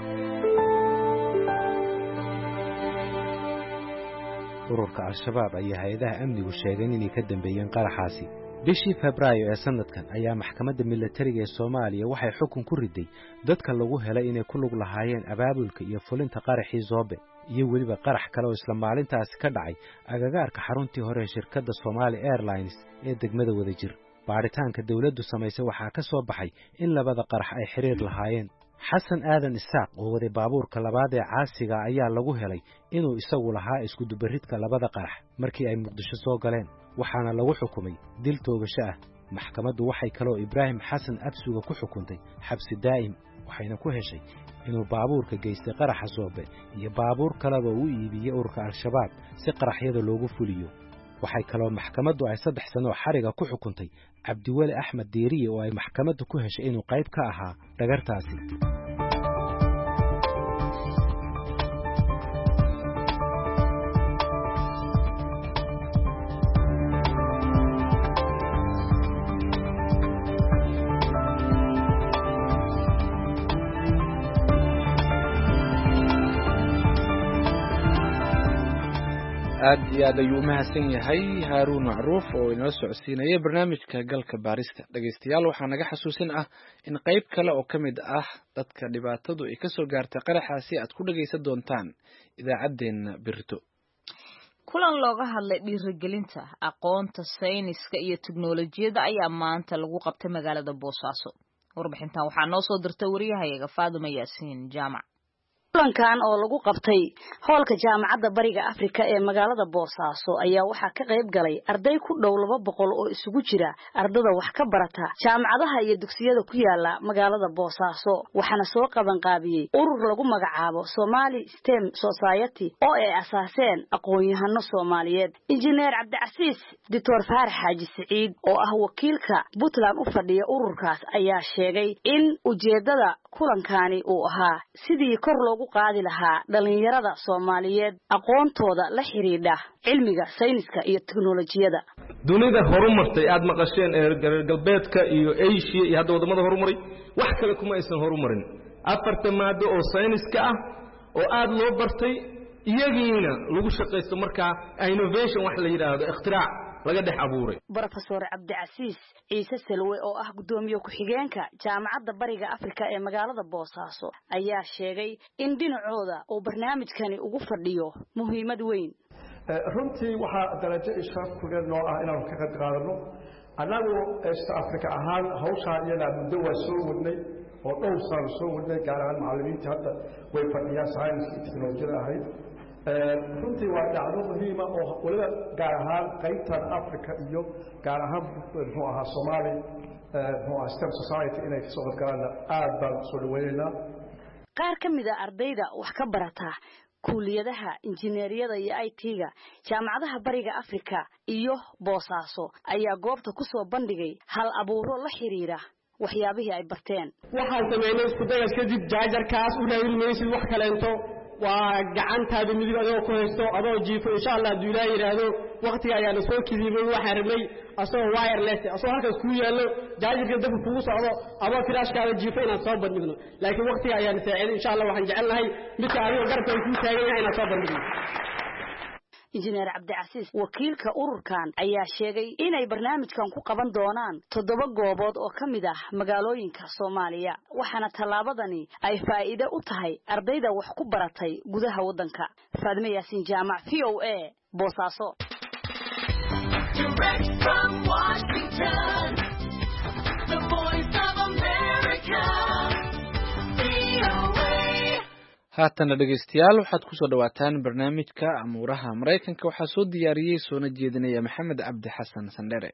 ururka al-shabaab ayaa hay-adaha amnigu sheegeen inay ka dambeeyeen qaraxaasi bishii febraayo ee sanadkan ayaa maxkamadda milatariga ee Soomaaliya waxay xukun ku riday dadka lagu helay inay ku lug lahaayeen abaabulka iyo fulinta qaraxii Zoobe iyo weliba qarax kale oo isla maalintaasi ka dhacay agagaarka xaruntii hore ee shirkadda Somali Airlines ee degmada Wadajir baaritaanka dawladdu samaysay waxaa ka soo baxay in labada qarax ay xiriir lahaayeen xasan aadan isaaq oo waday baabuurka labaad ee caasiga ayaa lagu helay inuu isagu lahaa isku dubaridka labada qarax markii ay Muqdisho soo galeen waxaana lagu xukumay dil toogasho ah maxkamaddu waxay kaloo Ibraahim Xasan Absuga ku xukuntay xabsi daa'im waxayna ku heshay inuu baabuurka geystay qaraxa Zoobe iyo baabuur kaleba uu iibiyay ururka al-shabaab si qaraxyada loogu fuliyo waxay kaloo maxkamaddu ay 3 sano xariga ku xukuntay Cabdiwali Axmed Deeriye oo ay maxkamaddu ku heshay inuu qayb ka ahaa dhagartaasi aad iyo aad ayuu mahadsan yahay Haaruun Macruuf oo inoo socodsiinayay barnaamijka galka baarista dhageystayaal waxaa naga xasuusin ah in qayb kale oo kamid ah dadka dhibaatadu ay ka soo gaartay qaraxaasi aad ku dhageysan doontaan idaacadeena birto kulan looga hadlay dhiirigelinta aqoonta sayniska iyo tiknoolajiyada ayaa maanta lagu qabtay magaalada Boosaaso warbixintan waxaa noo soo dirtay wariyahayaga Faaduma Yaasiin Jaamac kulankan oo lagu qabtay hoolka jaamacadda bariga Afrika ee magaalada Boosaaso ayaa waxaa ka qayb galay arday ku dhow 200 oo isugu jira ardada wax ka barata jaamacadaha iyo dugsiyada ku yaala magaalada Boosaaso waxaana soo qaban qaabiyay urur lagu magacaabo Somali STEM Society oo ay asaaseen aqoon-yahano Soomaaliyeed injineer Cabdicasiis Dr. Faarax Xaaji Saciid oo ah wakiilka Puntland u fadhiya ururkaas ayaa sheegay in ujeedada kulankani uu ahaa sidii kor loogu qaadi lahaa dhalinyarada Soomaaliyeed aqoontooda la xiriirda cilmiga sayniska iyo tiknoolajiyada dunida horumartay aad maqasheen ee galbeedka iyo Asia iyo hadda wadamada horumaray wax kale kuma aysan horumarin afarta maado oo sayniska ah oo aad loo bartay iyagiina lagu shaqeysto marka innovation wax la yiraahdo ikhtirac laga dhex abuuray. Professor Cabdicasiis Ciise Salwe oo ah gudoomiye ku-xigeenka Jaamacadda Bariga Afrika ee magaalada Boosaaso ayaa sheegay in dhinacooda uu barnaamijkani ugu fadhiyo muhiimad weyn. runtii waxa darajo ishaq ku noo ah inaan ka qeyb qaadano anagu East Africa ahaan hawsha iyada muddo waa soo wadnay oo dhowr sano soo wadnay gaar ahaan macallimiinta hadda way fadhiyaan science iyo technology ahayd runtii waa dhacdo muhiim ah oo waliba gaar ahaan qaybtan Africa iyo gaar ahaan muxuu ahaa Soomaali muxuu STEM society inay soo qeybgalaan aad baan soo dhaweynaa. qaar ka mid ah ardayda wax ka barata kuuliyadaha injineeriyada iyo IT-ga jaamacadaha Bariga Afrika iyo Boosaaso ayaa goobta ku soo bandhigay hal abuuro la xiriira waxyaabihii ay barteen. waxaan sameynay isku day kadib jaajarkaas u raadinaysid wax kale into waa gacantaada midig adoo ku haysto adoo jiifo insha Allah haduu Ilaahay yiraahdo waqtiga ayaa la soo kidibay waxaan rabnay asoo wireless asoo halkaas ku yaalo jaajarka dab kugu socdo adoo firaashkaada jiifo inaad soo bandhigno laakiin waqtiga ayaa la saaciday insha Allah waxaan jecelnahay midka adiga garabka ku taagan yahay inaad soo bandhigno. Injineer Cabdicasiis wakiilka ururkan ayaa sheegay inay barnaamijkan ku qaban doonaan 7 goobood oo kamid ah magaalooyinka Soomaaliya waxaana talaabadani ay faa'iido u tahay ardayda wax ku baratay gudaha wadanka. Faadime Yaasiin Jaamac VOA Boosaaso. Direct from Washington, the voice of America. haatana dhegeystayaal waxaad ku soo dhawaataan barnaamijka amuuraha Mareykanka waxaa soo diyaariyay soona jeedinaya Maxamed Cabdi Xasan Sandere.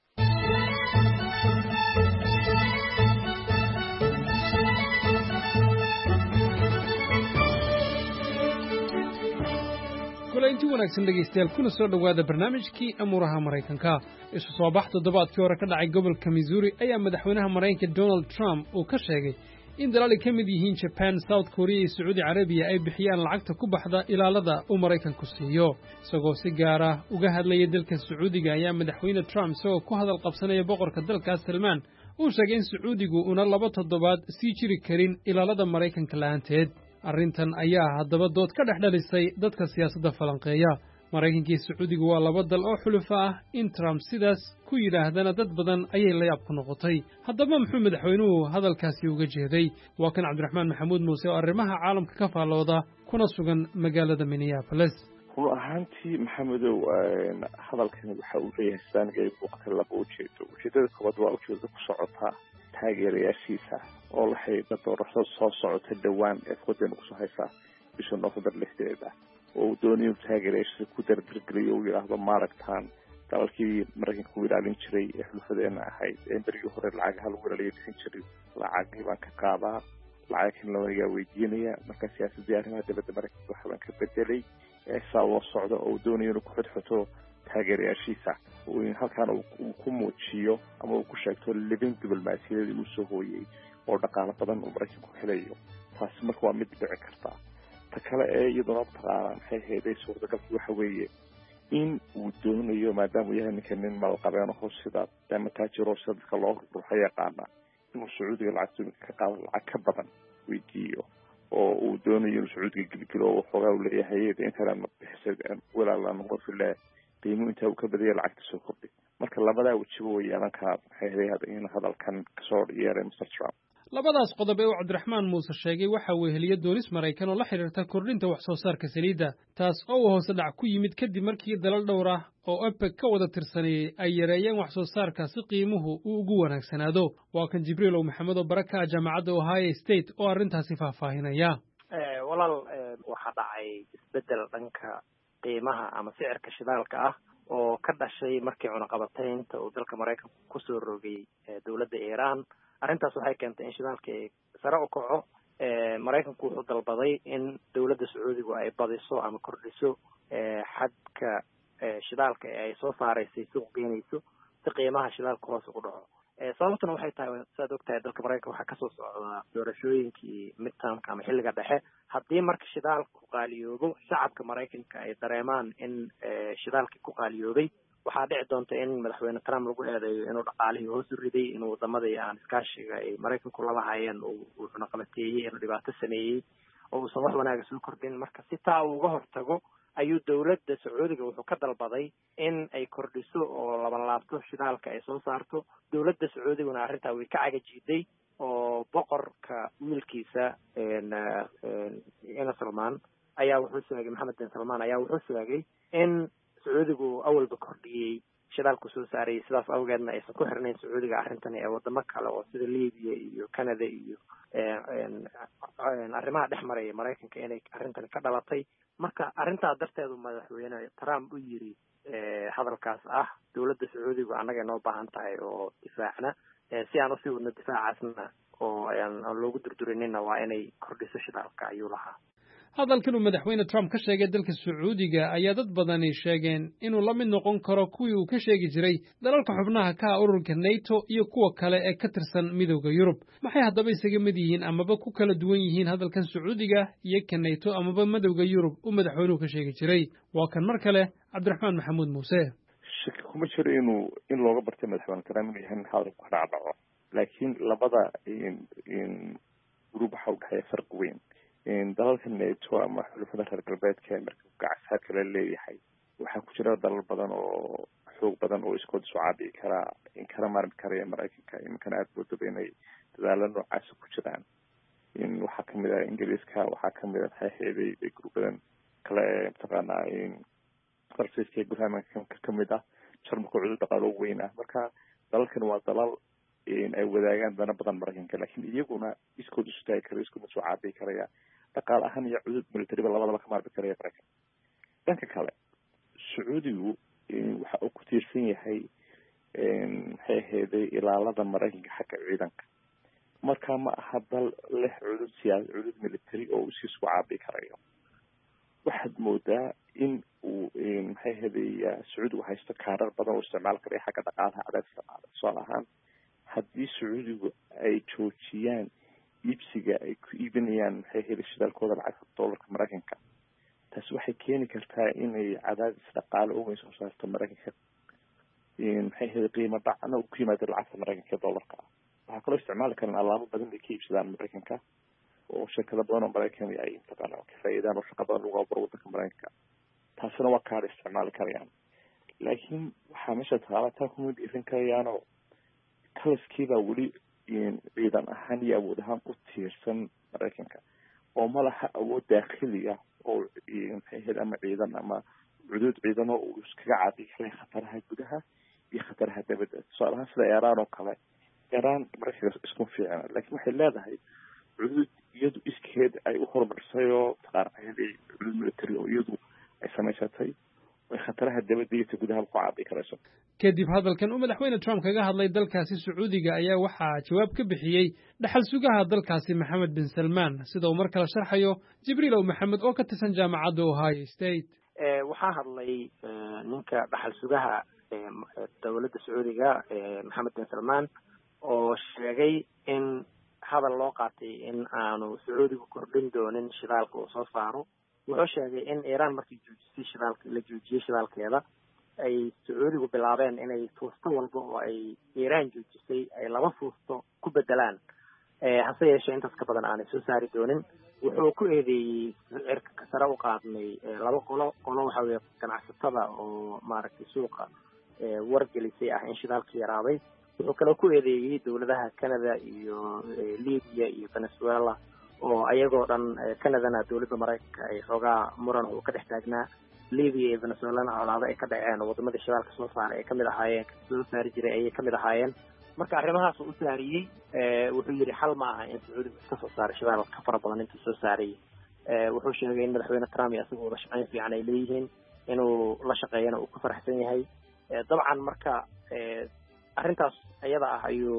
kulanti wanaagsan dhegeystayaal kuna soo dhawaada barnaamijkii amuuraha Mareykanka. isu soo bax toddobaadkii hore ka dhacay gobolka Missouri ayaa madaxweynaha Mareykanka Donald Trump uu ka sheegay in dalal ka mid yihiin Japan, South Korea iyo Saudi Arabia ay bixiyaan lacagta ku baxda ilaalada uu Mareykanku siiyo. isagoo si gaar ah uga hadlaya dalka Sacuudiga ayaa madaxweyne Trump soo ku hadal qabsanaya boqorka dalkaas Salman uu sheegay in Sacuudigu una 2 toddobaad sii jiri karin ilaalada Mareykanka la'aanteed. arrintan ayaa haddaba dood ka dhex dhalisay dadka siyaasadda falanqeeya. Mareykanka iyo Sacuudigu waa 2 dal oo xulufo ah in Trump sidaas ku yiraahdana dad badan ayay la yaab ku noqotay. haddaba muxuu madaxweynuhu hadalkaasi uga jeeday? waa kan Cabdiraxmaan Maxamuud Muuse oo arrimaha caalamka ka faalooda kuna sugan magaalada Minneapolis. run ahaantii Maxamedow hadalkan waxa uu leeyahay saanigay buuqatay laba ujeedo. ujeedada koowaad waa ujeedada ku socota taageerayaashiisa oo la xiriirta doorashada soo socota dhawaan ee waddanka ku soo haysa bisha November 6 oo dooniyo taageerayaashiisa ku dardargeliyo oo yiraahdo maaragtaan dalkii Mareykanka ku ilaalin jiray ee xulfadeena ahayd ee berigii hore lacagaha lagu ilaalin jiray lacagii baan ka qaadaa lacagin la weydiinaya marka siyaasadda arrimaha dibadda Mareykanka waxa ka bedelay sababo socdo oo dooniyo inuu ku xidhxoto taageerayaashiisa oo in halkaan uu ku muujiyo ama uu ku sheegto living diblomaasiyadii uu soo hooyay oo dhaqaale badan uu Mareykanku helayo. taas marka waa mid dhici karta. ta kale ee iyadoo taqaanaan hay'adaha suurtagalka waxa weeye in uu doonayo maadaama uu yahay nin maalqabeen oo sida taajiro sadka loo ruuxay yaqaana inuu Sacuudiga lacag ka qaado lacag ka badan weydiiyo oo uu doonayo inuu Sacuudiga gilgilo oo xogaa u leeyahay intaan ma bixisay walaalaan qofile qiimo inta uu ka badiyay lacagta soo kordhay. marka labada wajibo weeyaan ka hay'adaha in hadalkan ka soo yeeray Mr. Trump. labadaas qodob ee Cabdiraxmaan Muuse sheegay waxa uu heliyay doonis Mareykan oo la xiriirta kordhinta wax soo saarka saliidda, taas oo hoos dhac ku yimid kadib markii dalal dhowr ah oo OPEC ka wada tirsanayay ay yareeyeen wax soo saarka si qiimuhu uu ugu wanaagsanaado. waa kan Jibriil Maxamed oo baraka jaamacadda Ohio State oo arrintaasi faahfaahinaya. walaal waxa dhacay isbedel dhanka qiimaha ama sicirka shidaalka ah oo ka dhashay markii cunaqabataynta uu dalka Mareykanka ku soo rogay dawladda Iran. arrintaas waxay keentay in shidaalka sare u kaco. Mareykanku wuxuu dalbaday in dawladda Sacuudiga ay badiso ama kordhiso xadka shidaalka ay soo saaraysay suuq geynayso si qiimaha shidaalka hoos ugu dhaco. sababtuna waxay tahay saad ogtahay dalka Mareykanka waxaa kasoo socda doorashooyinkii midtermka ama xilliga dhexe. haddii marka shidaalku qaaliyoobo shacabka Mareykanka ay dareemaan in shidaalkii ku qaaliyoobay waxaa dhici doonta in madaxweyne Trump lagu eedeeyo inuu dhaqaalihii hoos u riday inuu wadamadii aan iskaashiga ay Mareykanku la lahaayeen uu cunaqabateeyey inuu dhibaato sameeyey oo uusan wax wanaaga soo kordhin. marka si taa uu uga hortago ayuu dowladda sacuudiga wuxuu ka dalbaday in ay kordhiso oo labanlaabto shidaalka ay soo saarto. dowladda sacuudiguna arrintaa way ka cagajiiday oo boqorka wiilkiisa ina salmaan ayaa wuxuu sheegay, maxamed bin salmaan ayaa wuxuu sheegay in sacuudigu awalba kordhiyey shidaalku soo saarayay, sidaas awgeedna aysan ku xirnayn sacuudiga arrintani ee wadamo kale oo sida Liibiya iyo Canada iyo arrimaha dhex maraya Maraykanka inay arrintani ka dhalatay. marka arrintaa darteedu madaxweyne Trump u yiri hadalkaas ah dowladda sacuudigu annaga noo baahan tahay oo difaacna si aan usii wadno difaacaasna oo aan loogu durdurinina waa inay kordhiso shidaalka ayuu lahaa. hadalkan uu madaxweyne Trump ka sheegay dalka Sacuudiga ayaa dad badani sheegeen inuu la mid noqon karo kuwii uu ka sheegi jiray dalalka xubnaha ka ururka NATO iyo kuwa kale ee ka tirsan midowga Yurub. maxay haddaba isaga mid yihiin amaba ku kala duwan yihiin hadalkan Sacuudiga iyo ka NATO amaba midowga Yurub uu madaxweynuhu ka sheegi jiray? waa kan mar kale Cabdiraxmaan Maxamuud Muuse. shaki kuma jiro in looga bartay madaxweyne Trump inuu yahay hadal ku dhaco, laakiin labada group waxa u dhaxeeya farq weyn. dalalka NATO ama xulafada reer galbeedka ee markuu gacsaha kala leeyahay waxaa ku jira dalal badan oo xoog badan oo iskood soo caabi kara marin karaya Maraykanka. iminkan aad buu dabeynay dadaalo noocaas ku jiraan. waxaa kamid ah Ingiriiska, waxaa kamid ah hay'adaha group badan kale mataqaanaa qarsiiska gurhamanka kamid ah jarmalka cudud dhaqaalo weyn ah. marka dalalkan waa dalal ay wadaagaan dana badan Maraykanka, laakiin iyaguna iskood isu taagi kara, iskood soo caabi karaya dhaqaale ahaan iyo cudud military labadaba ka maarbi karaya Maraykanka. dhanka kale Sacuudigu waxa uu ku tiirsan yahay hay'adaha ilaalada Maraykanka xagga ciidanka. marka ma aha dal leh cudud siyaasi, cudud military oo uu soo caabi karayo. waxaad moodaa in uu Sacuudigu haysto kaarar badan oo isticmaal karaya xagga dhaqaalaha cadaadka tusaale ahaan haddii Sacuudigu ay joojiyaan iibsiga ay ku iibinayaan shidaalkooda lacagta dollarka Maraykanka, taas waxay keeni kartaa inay cadaadis dhaqaale uga soo saarto Maraykanka qiimo dhacna uu ku yimaado lacagta Maraykanka dollarka. waxaa kaloo isticmaali karaan alaabo badan ay ka iibsadaan Maraykanka oo shirkado badan oo Maraykan ay mataqaanaa ka faa'iidaan oo shaqo badan uga baro waddanka Maraykanka. taasina waa kaar isticmaali karayaan, laakiin waxaa meesha taa kuma dhiiran karayaanoo kalaskiibaa weli ciidan ahaan iyo awood ahaan ku tiirsan Maraykanka oo ma laha awood daakhili ah oo ama ciidan ama cudud ciidano uu iskaga caabi karay khataraha gudaha iyo khataraha dabadda. tusaale ahaan sida Iiraan oo kale, Iiraan Maraykanka isku fiicna, laakiin waxay leedahay cudud iyadu iskeed ay u horumarisay oo taqaanay cudud military oo iyadu ay samaysatay oo khataraha dabadda iyo gudaha ku caabi karayso. kadib hadalkan uu madaxweyne Trump kaga hadlay dalkaasi Sacuudiga ayaa waxaa jawaab ka bixiyey dhaxal sugaha dalkaasi Maxamed bin Salmaan, sida uu mar kale sharxayo Jibriil Maxamed oo ka tirsan jaamacadda Ohio State. waxaa hadlay ninka dhaxal sugaha dowladda Sacuudiga Maxamed bin Salmaan oo sheegay in hadal loo qaatay in aanu Sacuudigu kordhin doonin shidaalka uu soo saaro. wuxuu sheegay in Iiraan markii joojisay shidaalka la joojiyay shidaalkeeda ay Sacuudigu bilaabeen inay fuusto walba oo ay Iiraan joojisay ay 2 fuusto ku bedelaan, hase yeeshee intaas ka badan aanay soo saari doonin. wuxuu ku eedeeyey cirka sare u qaadmay 2 qolo waxa weeye ganacsatada oo maaragtay suuqa wargelisay ah in shidaalka yaraaday. wuxuu kaloo ku eedeeyey dowladaha Canada iyo Liibiya iyo Venezuela oo ayagoo dhan Canadana dowladda Maraykanka ay xoogaa muran oo ka dhex taagnaa, Liibiya iyo Venezuelana colaado ay ka dhaceen wadamada shidaalka soo saaray ay kamid ahaayeen, soo saari jiray ayay kamid ahaayeen. marka arrimahaas uu saariyay wuxuu yiri xal ma aha in Sacuudiga iska soo saaro shidaal ka fara badan inta soo saariyay. wuxuu sheegay in madaxweyne Trump isagu wada shaqayn fiican ay leeyihiin, inuu la shaqeeyana uu ku faraxsan yahay. dabcan marka arrintaas ayada ah ayuu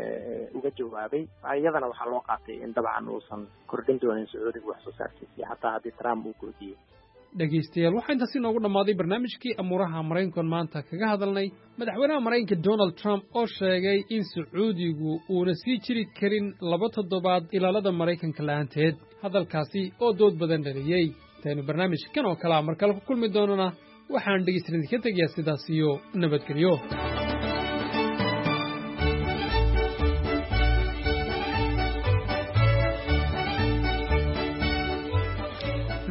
uga jawaabay. ayadana waxaa loo qaatay in dabcan uusan kordhin doonin Sacuudiga wax soo saarkiisa xataa haddii Trump uu go'diyo. dhegaystayaal waxaa intaasi noogu dhammaaday barnaamijkii amuuraha Maraykanka maanta kaga hadalnay madaxweynaha Maraykanka Donald Trump oo sheegay in Sacuudigu uuna sii jiri karin 2 toddobaad ilaalada Maraykanka la'aanteed. hadalkaasi oo dood badan dhaliyey. tani barnaamijkan oo kale mar kale ku kulmi doonana waxaan dhegaystayaal ka tegayaa sidaas iyo nabadgelyo.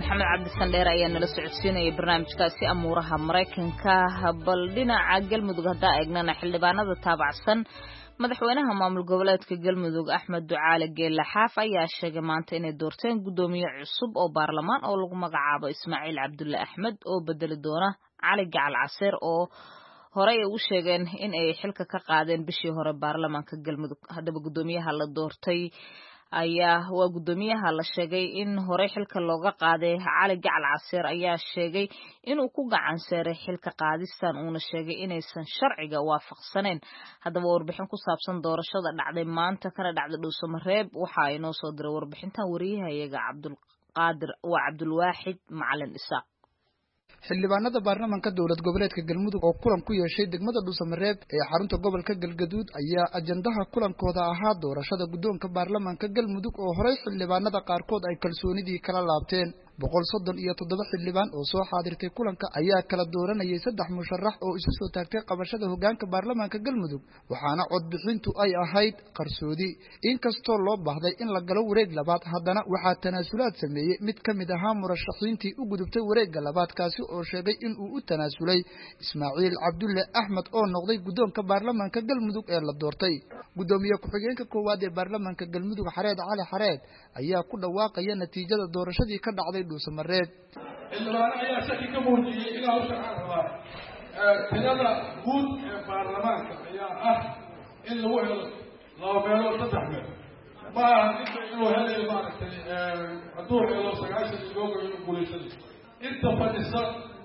maxamed cabdi sandheer ayaa nala socodsiinayay barnaamijkaasi amuuraha maraykanka. bal dhinaca galmudug haddaa eegnana xildhibaanada taabacsan madaxweynaha maamul goboleedka galmudug axmed ducaale geelle xaaf ayaa sheegay maanta inay doorteen guddoomiye cusub oo baarlamaan oo lagu magacaabo ismaaciil cabdulle axmed oo bedeli doona cali gacal caseer oo horey ay u sheegeen in ay xilka ka qaadeen bishii hore baarlamaanka galmudug. haddaba guddoomiyaha la doortay waa guddoomiyaha la sheegay in horey xilka looga qaaday cali gacal caseer ayaa sheegay inuu ku gacan seeray xilka qaadistan uuna sheegay inaysan sharciga waafaqsaneyn. haddaba warbixin ku saabsan doorashada dhacday maanta kana dhacday dhuusamareeb waxaa inoo soo diray warbixintan wariyahayaga cabdulwaaxid macalin isaaq. xildhibaanada baarlamaanka dowlad goboleedka galmudug oo kulan ku yeeshay degmada dhuusamareeb ee xarunta gobolka galgaduud ayaa ajandaha kulankooda ahaa doorashada guddoonka baarlamaanka galmudug oo horey xildhibaanada qaarkood ay kalsoonidii kala laabteen. 137 xildhibaan oo soo xaadirtay kulanka ayaa kala dooranayay 3 musharax oo isu soo taagtay qabashada hoggaanka baarlamaanka galmudug waxaana codbixintu ay ahayd qarsoodi. inkastoo loo baahday in la galo wareeg labaad haddana waxaa tanaasulaad sameeyay mid ka mid ahaa murashaxiintii u gudubtay wareegga labaad kaasi oo sheegay in uu u tanaasulay ismaaciil cabdulle axmed oo noqday guddoonka baarlamaanka galmudug ee la doortay. guddoomiye ku-xigeenka koowaad ee baarlamaanka galmudug xareed cali xareed ayaa ku dhawaaqaya natiijada doorashadii ka dhacday dhuusamareeb. xildhibaano ayaa shaki ka muujiyey ilaa u shaqaan rabaa tirada guud ee baarlamaanka ayaa ah in lagu helo 2 meelood 3 meel ma aha ninka inuu helayo maaragtay hadduu helo 90 ilooga inuu guulaysan inta fadhisa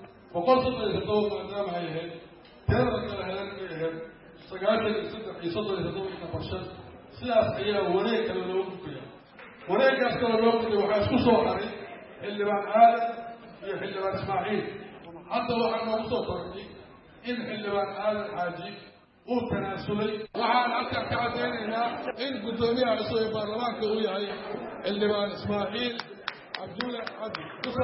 137 maadaama ay ahayd tirada kala helan ay ahayd 93 iyo 37 sidaas ayaa wareeg kale loo gudbaya. wareeggaas kale loo gudbay waxaa isku soo haray xildhibaan aadan iyo xildhibaan ismaaciil. hadda waxaa noogu soo kornay in xildhibaan aadan xaaji uu tanaasulay. waxaan halkan ka caddaynaynaa in guddoomiyaha cusub ee baarlamaanka uu yahay xildhibaan ismaaciil cabdulle cabdi.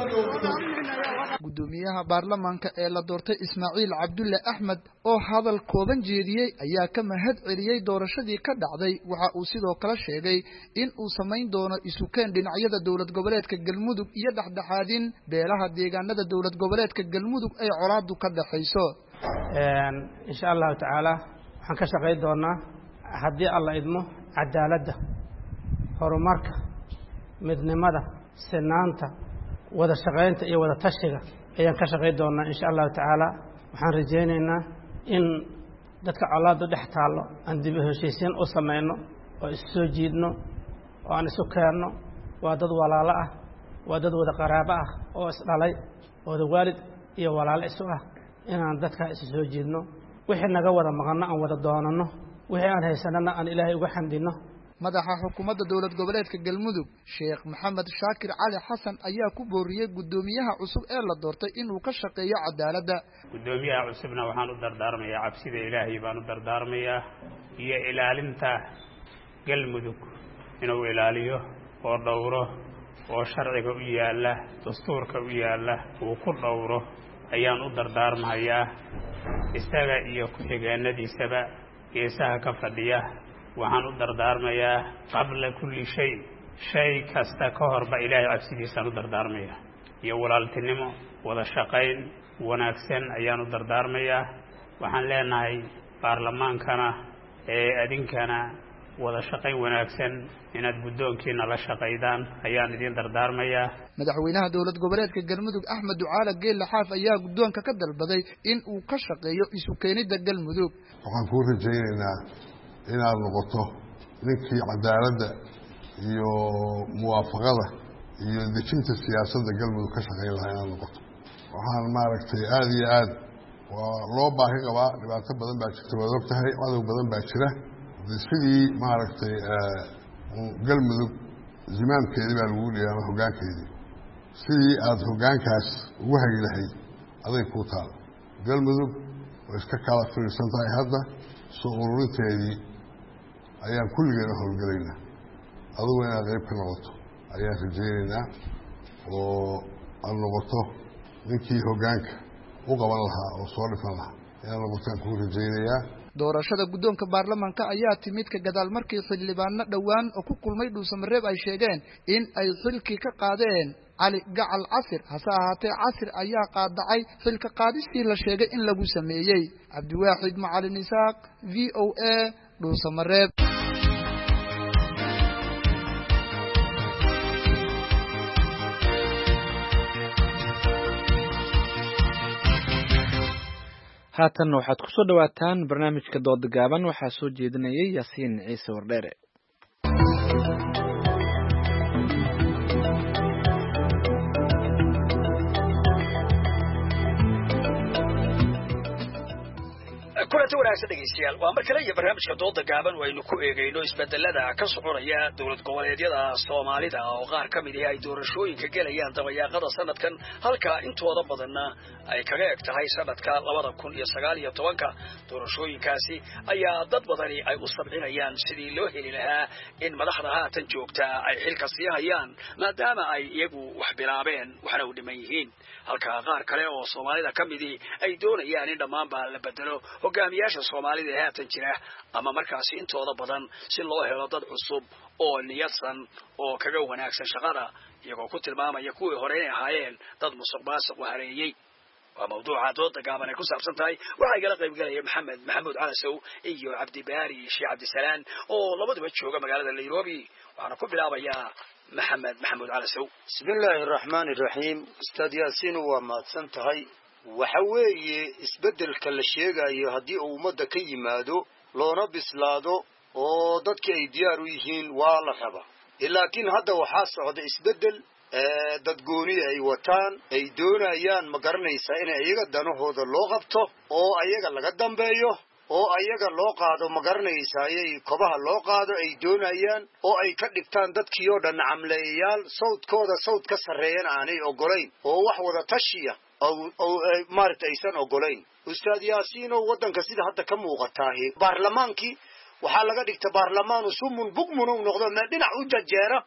guddoomiyaha baarlamaanka ee la doortay ismaaciil cabdulle axmed oo hadal kooban jeediyey ayaa ka mahad celiyey doorashadii ka dhacday. waxa uu sidoo kale sheegay in uu samayn doono isukeen dhinacyada dowlad goboleedka galmudug iyo dhexdhexaadin beelaha deegaanada dowlad goboleedka galmudug ay colaadu ka dhaxayso. insha allahu tacaala waxaan ka shaqayn doonaa haddii alla idmo cadaaladda, horumarka, midnimada, sinaanta, wada shaqaynta iyo wada tashiga ayaan ka shaqayn doonaa insha allahu tacaala. waxaan rajaynaynaa in dadka colaadu dhex taallo aan dib u heshiisiin u samayno oo isu soo jiidno oo aan isu keenno. waa dad walaalo ah, waa dad wada qaraabo ah oo isdhalay, wada waalid iyo walaalo isu ah, inaan dadkaa isu soo jiidno. wixii naga wada maqanno aan wada doonanno, wixii aan haysanana aan ilaahay uga xamdinno. madaxa xukuumadda dowlad goboleedka galmudug sheekh maxamed shaakir cali xasan ayaa ku booriyey guddoomiyaha cusub ee la doortay inuu ka shaqeeyo cadaaladda. guddoomiyaha cusubna waxaan u dardaarmayaa cabsida ilaahay baan u dardaarmayaa iyo ilaalinta galmudug inuu ilaaliyo oo dhowro oo sharciga u yaalla dastuurka u yaalla uu ku dhowro ayaan u dardaarmahayaa. isaga iyo ku-xigeenadiisaba geesaha ka fadhiya waxaan u dardaarmayaa qabla kulli shay kasta ka horba ilaahay cabsidiisaan u dardaarmayaa iyo walaaltinimo wada shaqayn wanaagsan ayaan u dardaarmayaa. waxaan leenahay baarlamaankana adinkana wada shaqayn wanaagsan inaad guddoonkiina la shaqaydaan ayaan idin dardaarmayaa. madaxweynaha dowlad goboleedka galmudug axmed ducaale geelle xaaf ayaa guddoonka ka dalbaday in uu ka shaqeeyo isu keenidda galmudug. waxaan kuu rajaynaynaa inaad noqoto ninkii cadaaladda iyo muwaafaqada iyo dejinta siyaasadda galmudug ka shaqayn lahaa inaad noqoto. waxaan maaragtay aada iyo aad waa loo baahi qabaa. dhibaato badan baa jirta, waad og tahay, cadow badan baa jira. sidii maaragtay galmudug zimaamkeedii baa lagu dhiibay ama hoggaankeedii. sidii aada hoggaankaas ugu hagi lahayd aday kuu taal. galmudug way iska kala fiirsan tahay. hadda soo ururinteedii ayaan kulligeena howlgelaynaa. adugu inaad qayb ka noqoto ayaan rajaynaynaa oo aada noqoto ninkii hoggaanka u qaban lahaa oo soo dhifan lahaa inaad noqotaan kuu rajaynayaa. doorashada guddoonka baarlamaanka ayaa timid ka gadaal markii xildhibaano dhowaan oo ku kulmay dhuusamareeb ay sheegeen in ay xilkii ka qaadeen cali gacal casir hase ahaatee casir ayaa qaadacay xilka qaadistii la sheegay in lagu sameeyey cabdiwaaxid macalin isaaq v o a dhuusamareeb haatanna waxaad ku soo dhawaataan barnaamijka dooda gaaban waxaa soo jeedinayay yaasiin ciise wardheere kulanti wanaagsan dhegeystayaal waa mar kale iyo barnaamijka dooda gaaban waynu ku eegayno isbedelada ka soconaya dowlad goboleedyada Soomaalida oo qaar ka mid ah ay doorashooyinka galayaan dabayaaqada sanadkan halka intooda badanna ay kaga eg tahay sanadka 2019 doorashooyinkaasi ayaa dad badani ay u sabcinayaan sidii loo heli lahaa in madaxda haatan joogta ay xilka sii hayaan maadaama ay iyagu wax bilaabeen waxna u dhiman yihiin halka qaar kale oo Soomaalida ka mid ay doonayaan in dhammaanba la bedelo hogaamiyaasha Soomaalida ee haatan jira ama markaasi intooda badan si loo helo dad cusub oo niyadsan oo kaga wanaagsan shaqada iyagoo ku tilmaamaya kuwii hore inay ahaayeen dad musuqmaasuq hareeyay waa mawduuca dooda gaaban ay ku saabsan tahay waxaa igala qayb galaya maxamuud calasow iyo cabdibaari sheekh cabdisalaan oo labaduba jooga magaalada Nairobi waxaana ku bilaabayaa maxamuud calasow bismillaahi raxmaani raxiim ustaad yaasiin waa mahadsan tahay waxa weeye isbedelka la sheegayo haddii uu ummadda ka yimaado loona bislaado oo dadkii ay diyaar u yihiin waa la rabaa laakiin hadda waxaa socda isbedel dad gooni ay wataan ay doonayaan ma garanaysaa in ayaga danahooda loo qabto oo ayaga laga dambeeyo oo ayaga loo qaado ma garanaysaa ayay kobaha loo qaado ay doonayaan oo ay ka dhigtaan dadkii oo dhan camleeyayaal sawdkooda sawd ka sarreeyana aanay ogolayn oo wax wada tashiya oo maaragtay aysan ogolayn ustaad yaasiinow waddanka sida hadda ka muuqataahi baarlamaankii waxaa laga dhigta baarlamaanu sumun bugmun u noqdo meel dhinac u jajeera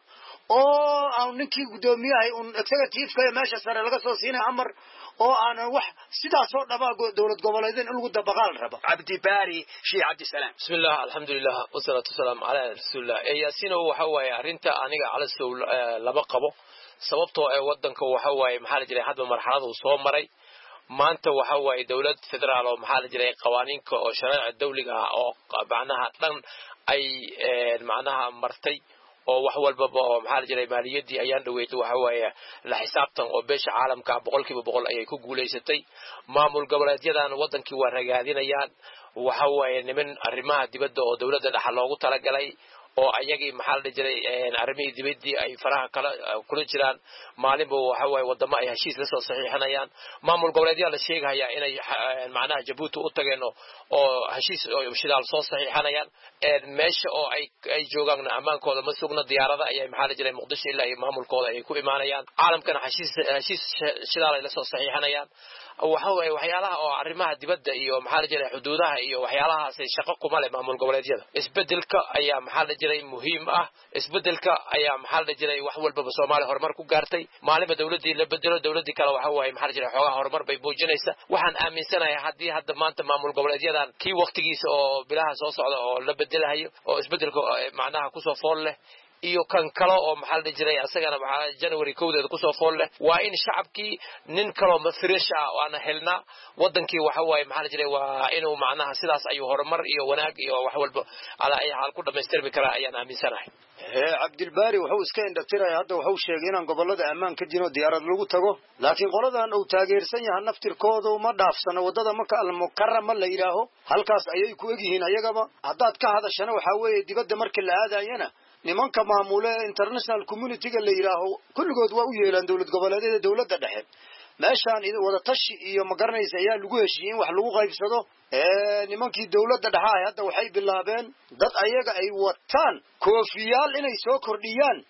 oo aan ninkii guddoomiyahay un executive-ka meesha sare laga soo siinay amar oo aanan wax sidaas oo dhaba dowlad goboleedeen in lagu dabaqaal raba cabdibaari sheekh cabdisalaan bismillah alxamdulilah wasalaatu wasalaamu calaa rasuulillah yaasiinow waxa waaye arrinta aniga calasow laba qabo sababtoo ee waddanka waxa waaye maxaa la jiray hadba marxalad uu soo maray maanta waxa waaye dawlad federaal oo maxaa la jiray qawaaniinka oo sharciga dawliga ah oo macnaha dhan ay macnaha martay oo wax walba oo maxaa la jiray maaliyadii ayaan dhaweeyay waxa waaye la xisaabtan oo beesha caalamka 100% ayay ku guuleysatay maamul goboleedyadan waddankii waa ragaadinayaan waxa waaye niman arrimaha dibadda oo dawladda dhaxal loogu talagalay oo ayagii maxaa la jiray arrimihii dibadii ay faraha kula jiraan maalinba waxa waaye wadamo ay heshiis la soo saxiixanayaan maamul goboleedyada la sheegaya inay macnaha Djibouti u tageen oo heshiis shidaal soo saxiixanayaan meesha oo ay joogaan amaankooda ma sugna diyaarada ay maxaa la jiray Muqdisho ilaa ay maamulkooda ay ku imaanayaan caalamkana heshiis shidaal ay la soo saxiixanayaan waxa waaye waxyaalaha oo arrimaha dibadda iyo maxaa la jiray xuduudaha iyo waxyaalahaas ay shaqo kuma leh maamul goboleedyada isbedelka ayaa maxaa la jiray muhiim ah isbedelka ayaa maxaa la jiray wax walba Soomaaliya horumar ku gaartay maalinba dawladii la bedelo dawladii kale waxa waaye maxaa la jiray xogaha horumar bay boojinaysa waxaan aaminsanahay haddii hadda maanta maamul goboleedyadan kii waqtigiisa oo bilaha soo socda oo la bedelayo oo isbedelka macnaha ku soo fool leh iyo kan kale oo maxaa la jiray asagana waxa January 2 ku soo fool leh waa in shacabkii nin kale oo fresh ah oo aan helna wadankii waxa waaye maxaa la jiray waa inuu macnaha sidaas ayuu horumar iyo wanaag iyo wax walba ala ay hal ku dhameystirmi kara ayaan aaminsanahay cabdilbaari wuxuu iska indhatiray hadda wuxuu sheegay inaan gobolada ammaan ka jiro diyaarad lagu tago laakiin qoladan uu taageersan yahay naftirkooda ma dhaafsano wadada Maka al-Mukarrama la yiraaho halkaas ayay ku egyihiin ayagaba haddaad ka hadashana waxa weeye dibadda markii la aadayana nimanka maamule international community-ga la yiraaho kulligood waa u yeelan dawlad goboleedyada dawladda dhexe meeshaan wada tashi iyo ma garanaysa ayaa lagu heshiiyay in wax lagu qaybsado nimankii dawladda dhexe ay hadda waxay bilaabeen dad ayaga ay wataan koofiyaal inay soo kordhiyaan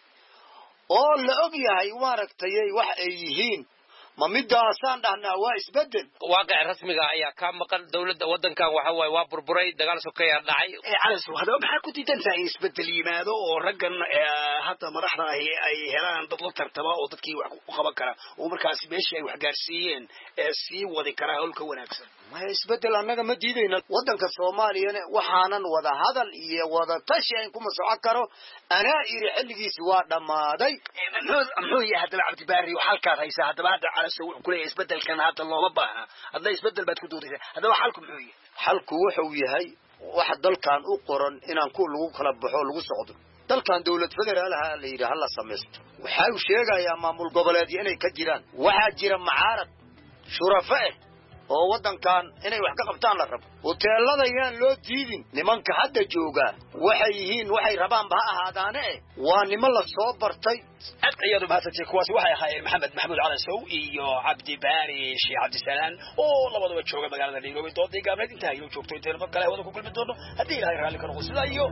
oo la og yahay maaragtay wax ay yihiin ma midaasaan dhahnaa waa isbedel waaqic rasmiga ayaa ka maqan dawladda waddankan waxa waaye waa burburay dagaal sokeeya dhacay calasow hadaba maxaa ku diidan tahay isbedel yimaado oo raggan hadda madaxda ay helaan dad la tartaba oo dadkii wax u qaban kara oo markaas meeshii ay wax gaarsiiyeen sii wadi kara howlka wanaagsan ma isbedel annaga ma diidayna waddanka Soomaaliyana waxaanan wada hadal iyo wada tashi aan kuma socon karo anaa iri xilligiisi waa dhamaaday muxuu yahay hadda Cabdi Baari halka haysa hadaba hadda cala soo wuxuu leeyahay isbedelkan hadda looma baahna hadda isbedel baad ku doodaysaa hadaba xalku muxuu yahay xalku wuxuu yahay wax dalkan u qoran inaan ku lagu kala baxo lagu socdo dalkan dawlad federaalaha la yiraahdo la sameesto waxa uu sheegayaa maamul goboleed inay ka jiraan waxa jira mucaarad shurafa oo wadankan inay wax ka qabtaan la rabo hoteelada yaan loo diidin nimanka hadda jooga waxay yihiin waxay rabaan ba ahaadaane waa niman la soo bartay adqiyadu baasatay kuwaas waxay ahaayeen Maxamed Maxmuud Calasow iyo Cabdi Baari Sheekh Cabdi Salaan oo labadaba jooga magaalada Nairobi doodii gaabneed inta ay joogto inta kale wada ku kulmi doono hadii Ilaahay raali ka noqdo sida iyo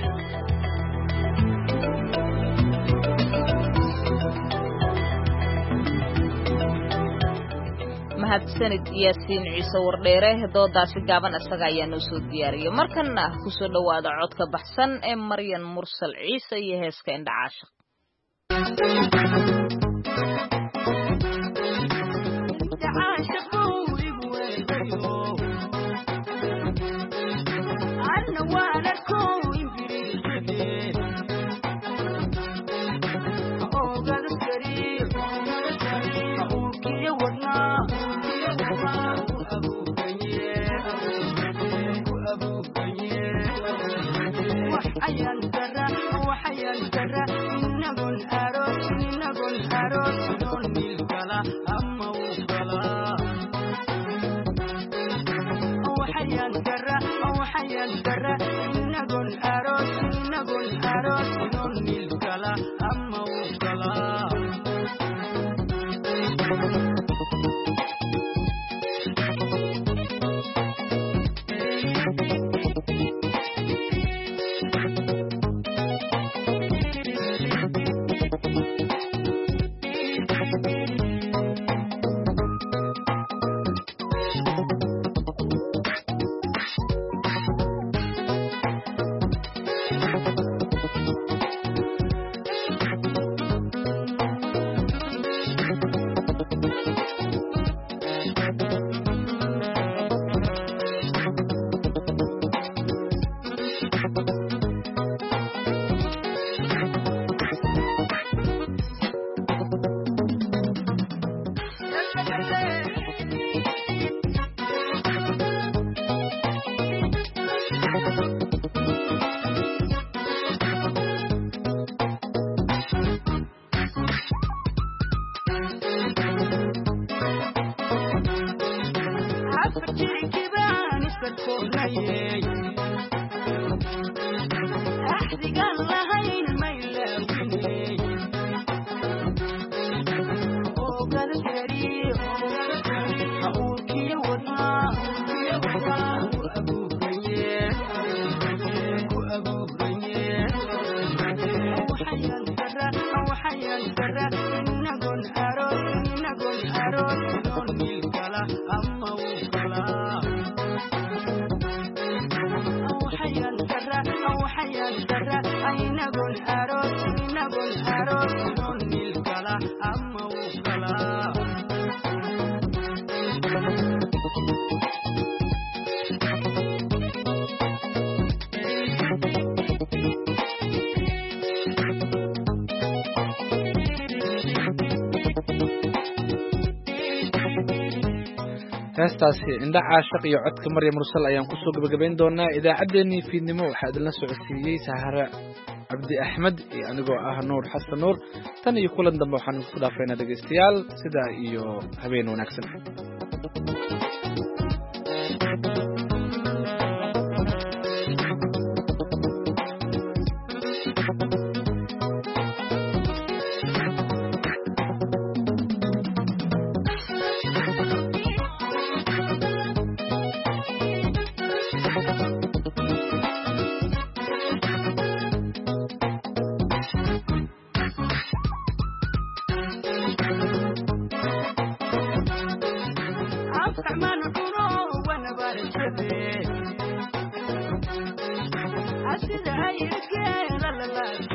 mahadsanid Yaasiin Ciise Wardheere doodaasi gaaban asaga ayaa noo soo diyaariyay markana ku soo dhawaada codka baxsan ee Maryan Mursal Ciise iyo heeska Indhacaasha heestaasi Indhacaasha iyo codka Maryan Mursal ayaan ku soo gabagabeyn doonaa idaacadeennii fiidnimo waxa idin la socodsiiyay Sahara Cabdi Axmed iyo anigoo ah Nuur Xasan Nuur tan iyo kulan dambe waxaan ku dhaafaynaa dhageystayaal sida iyo habeen wanaagsan I see the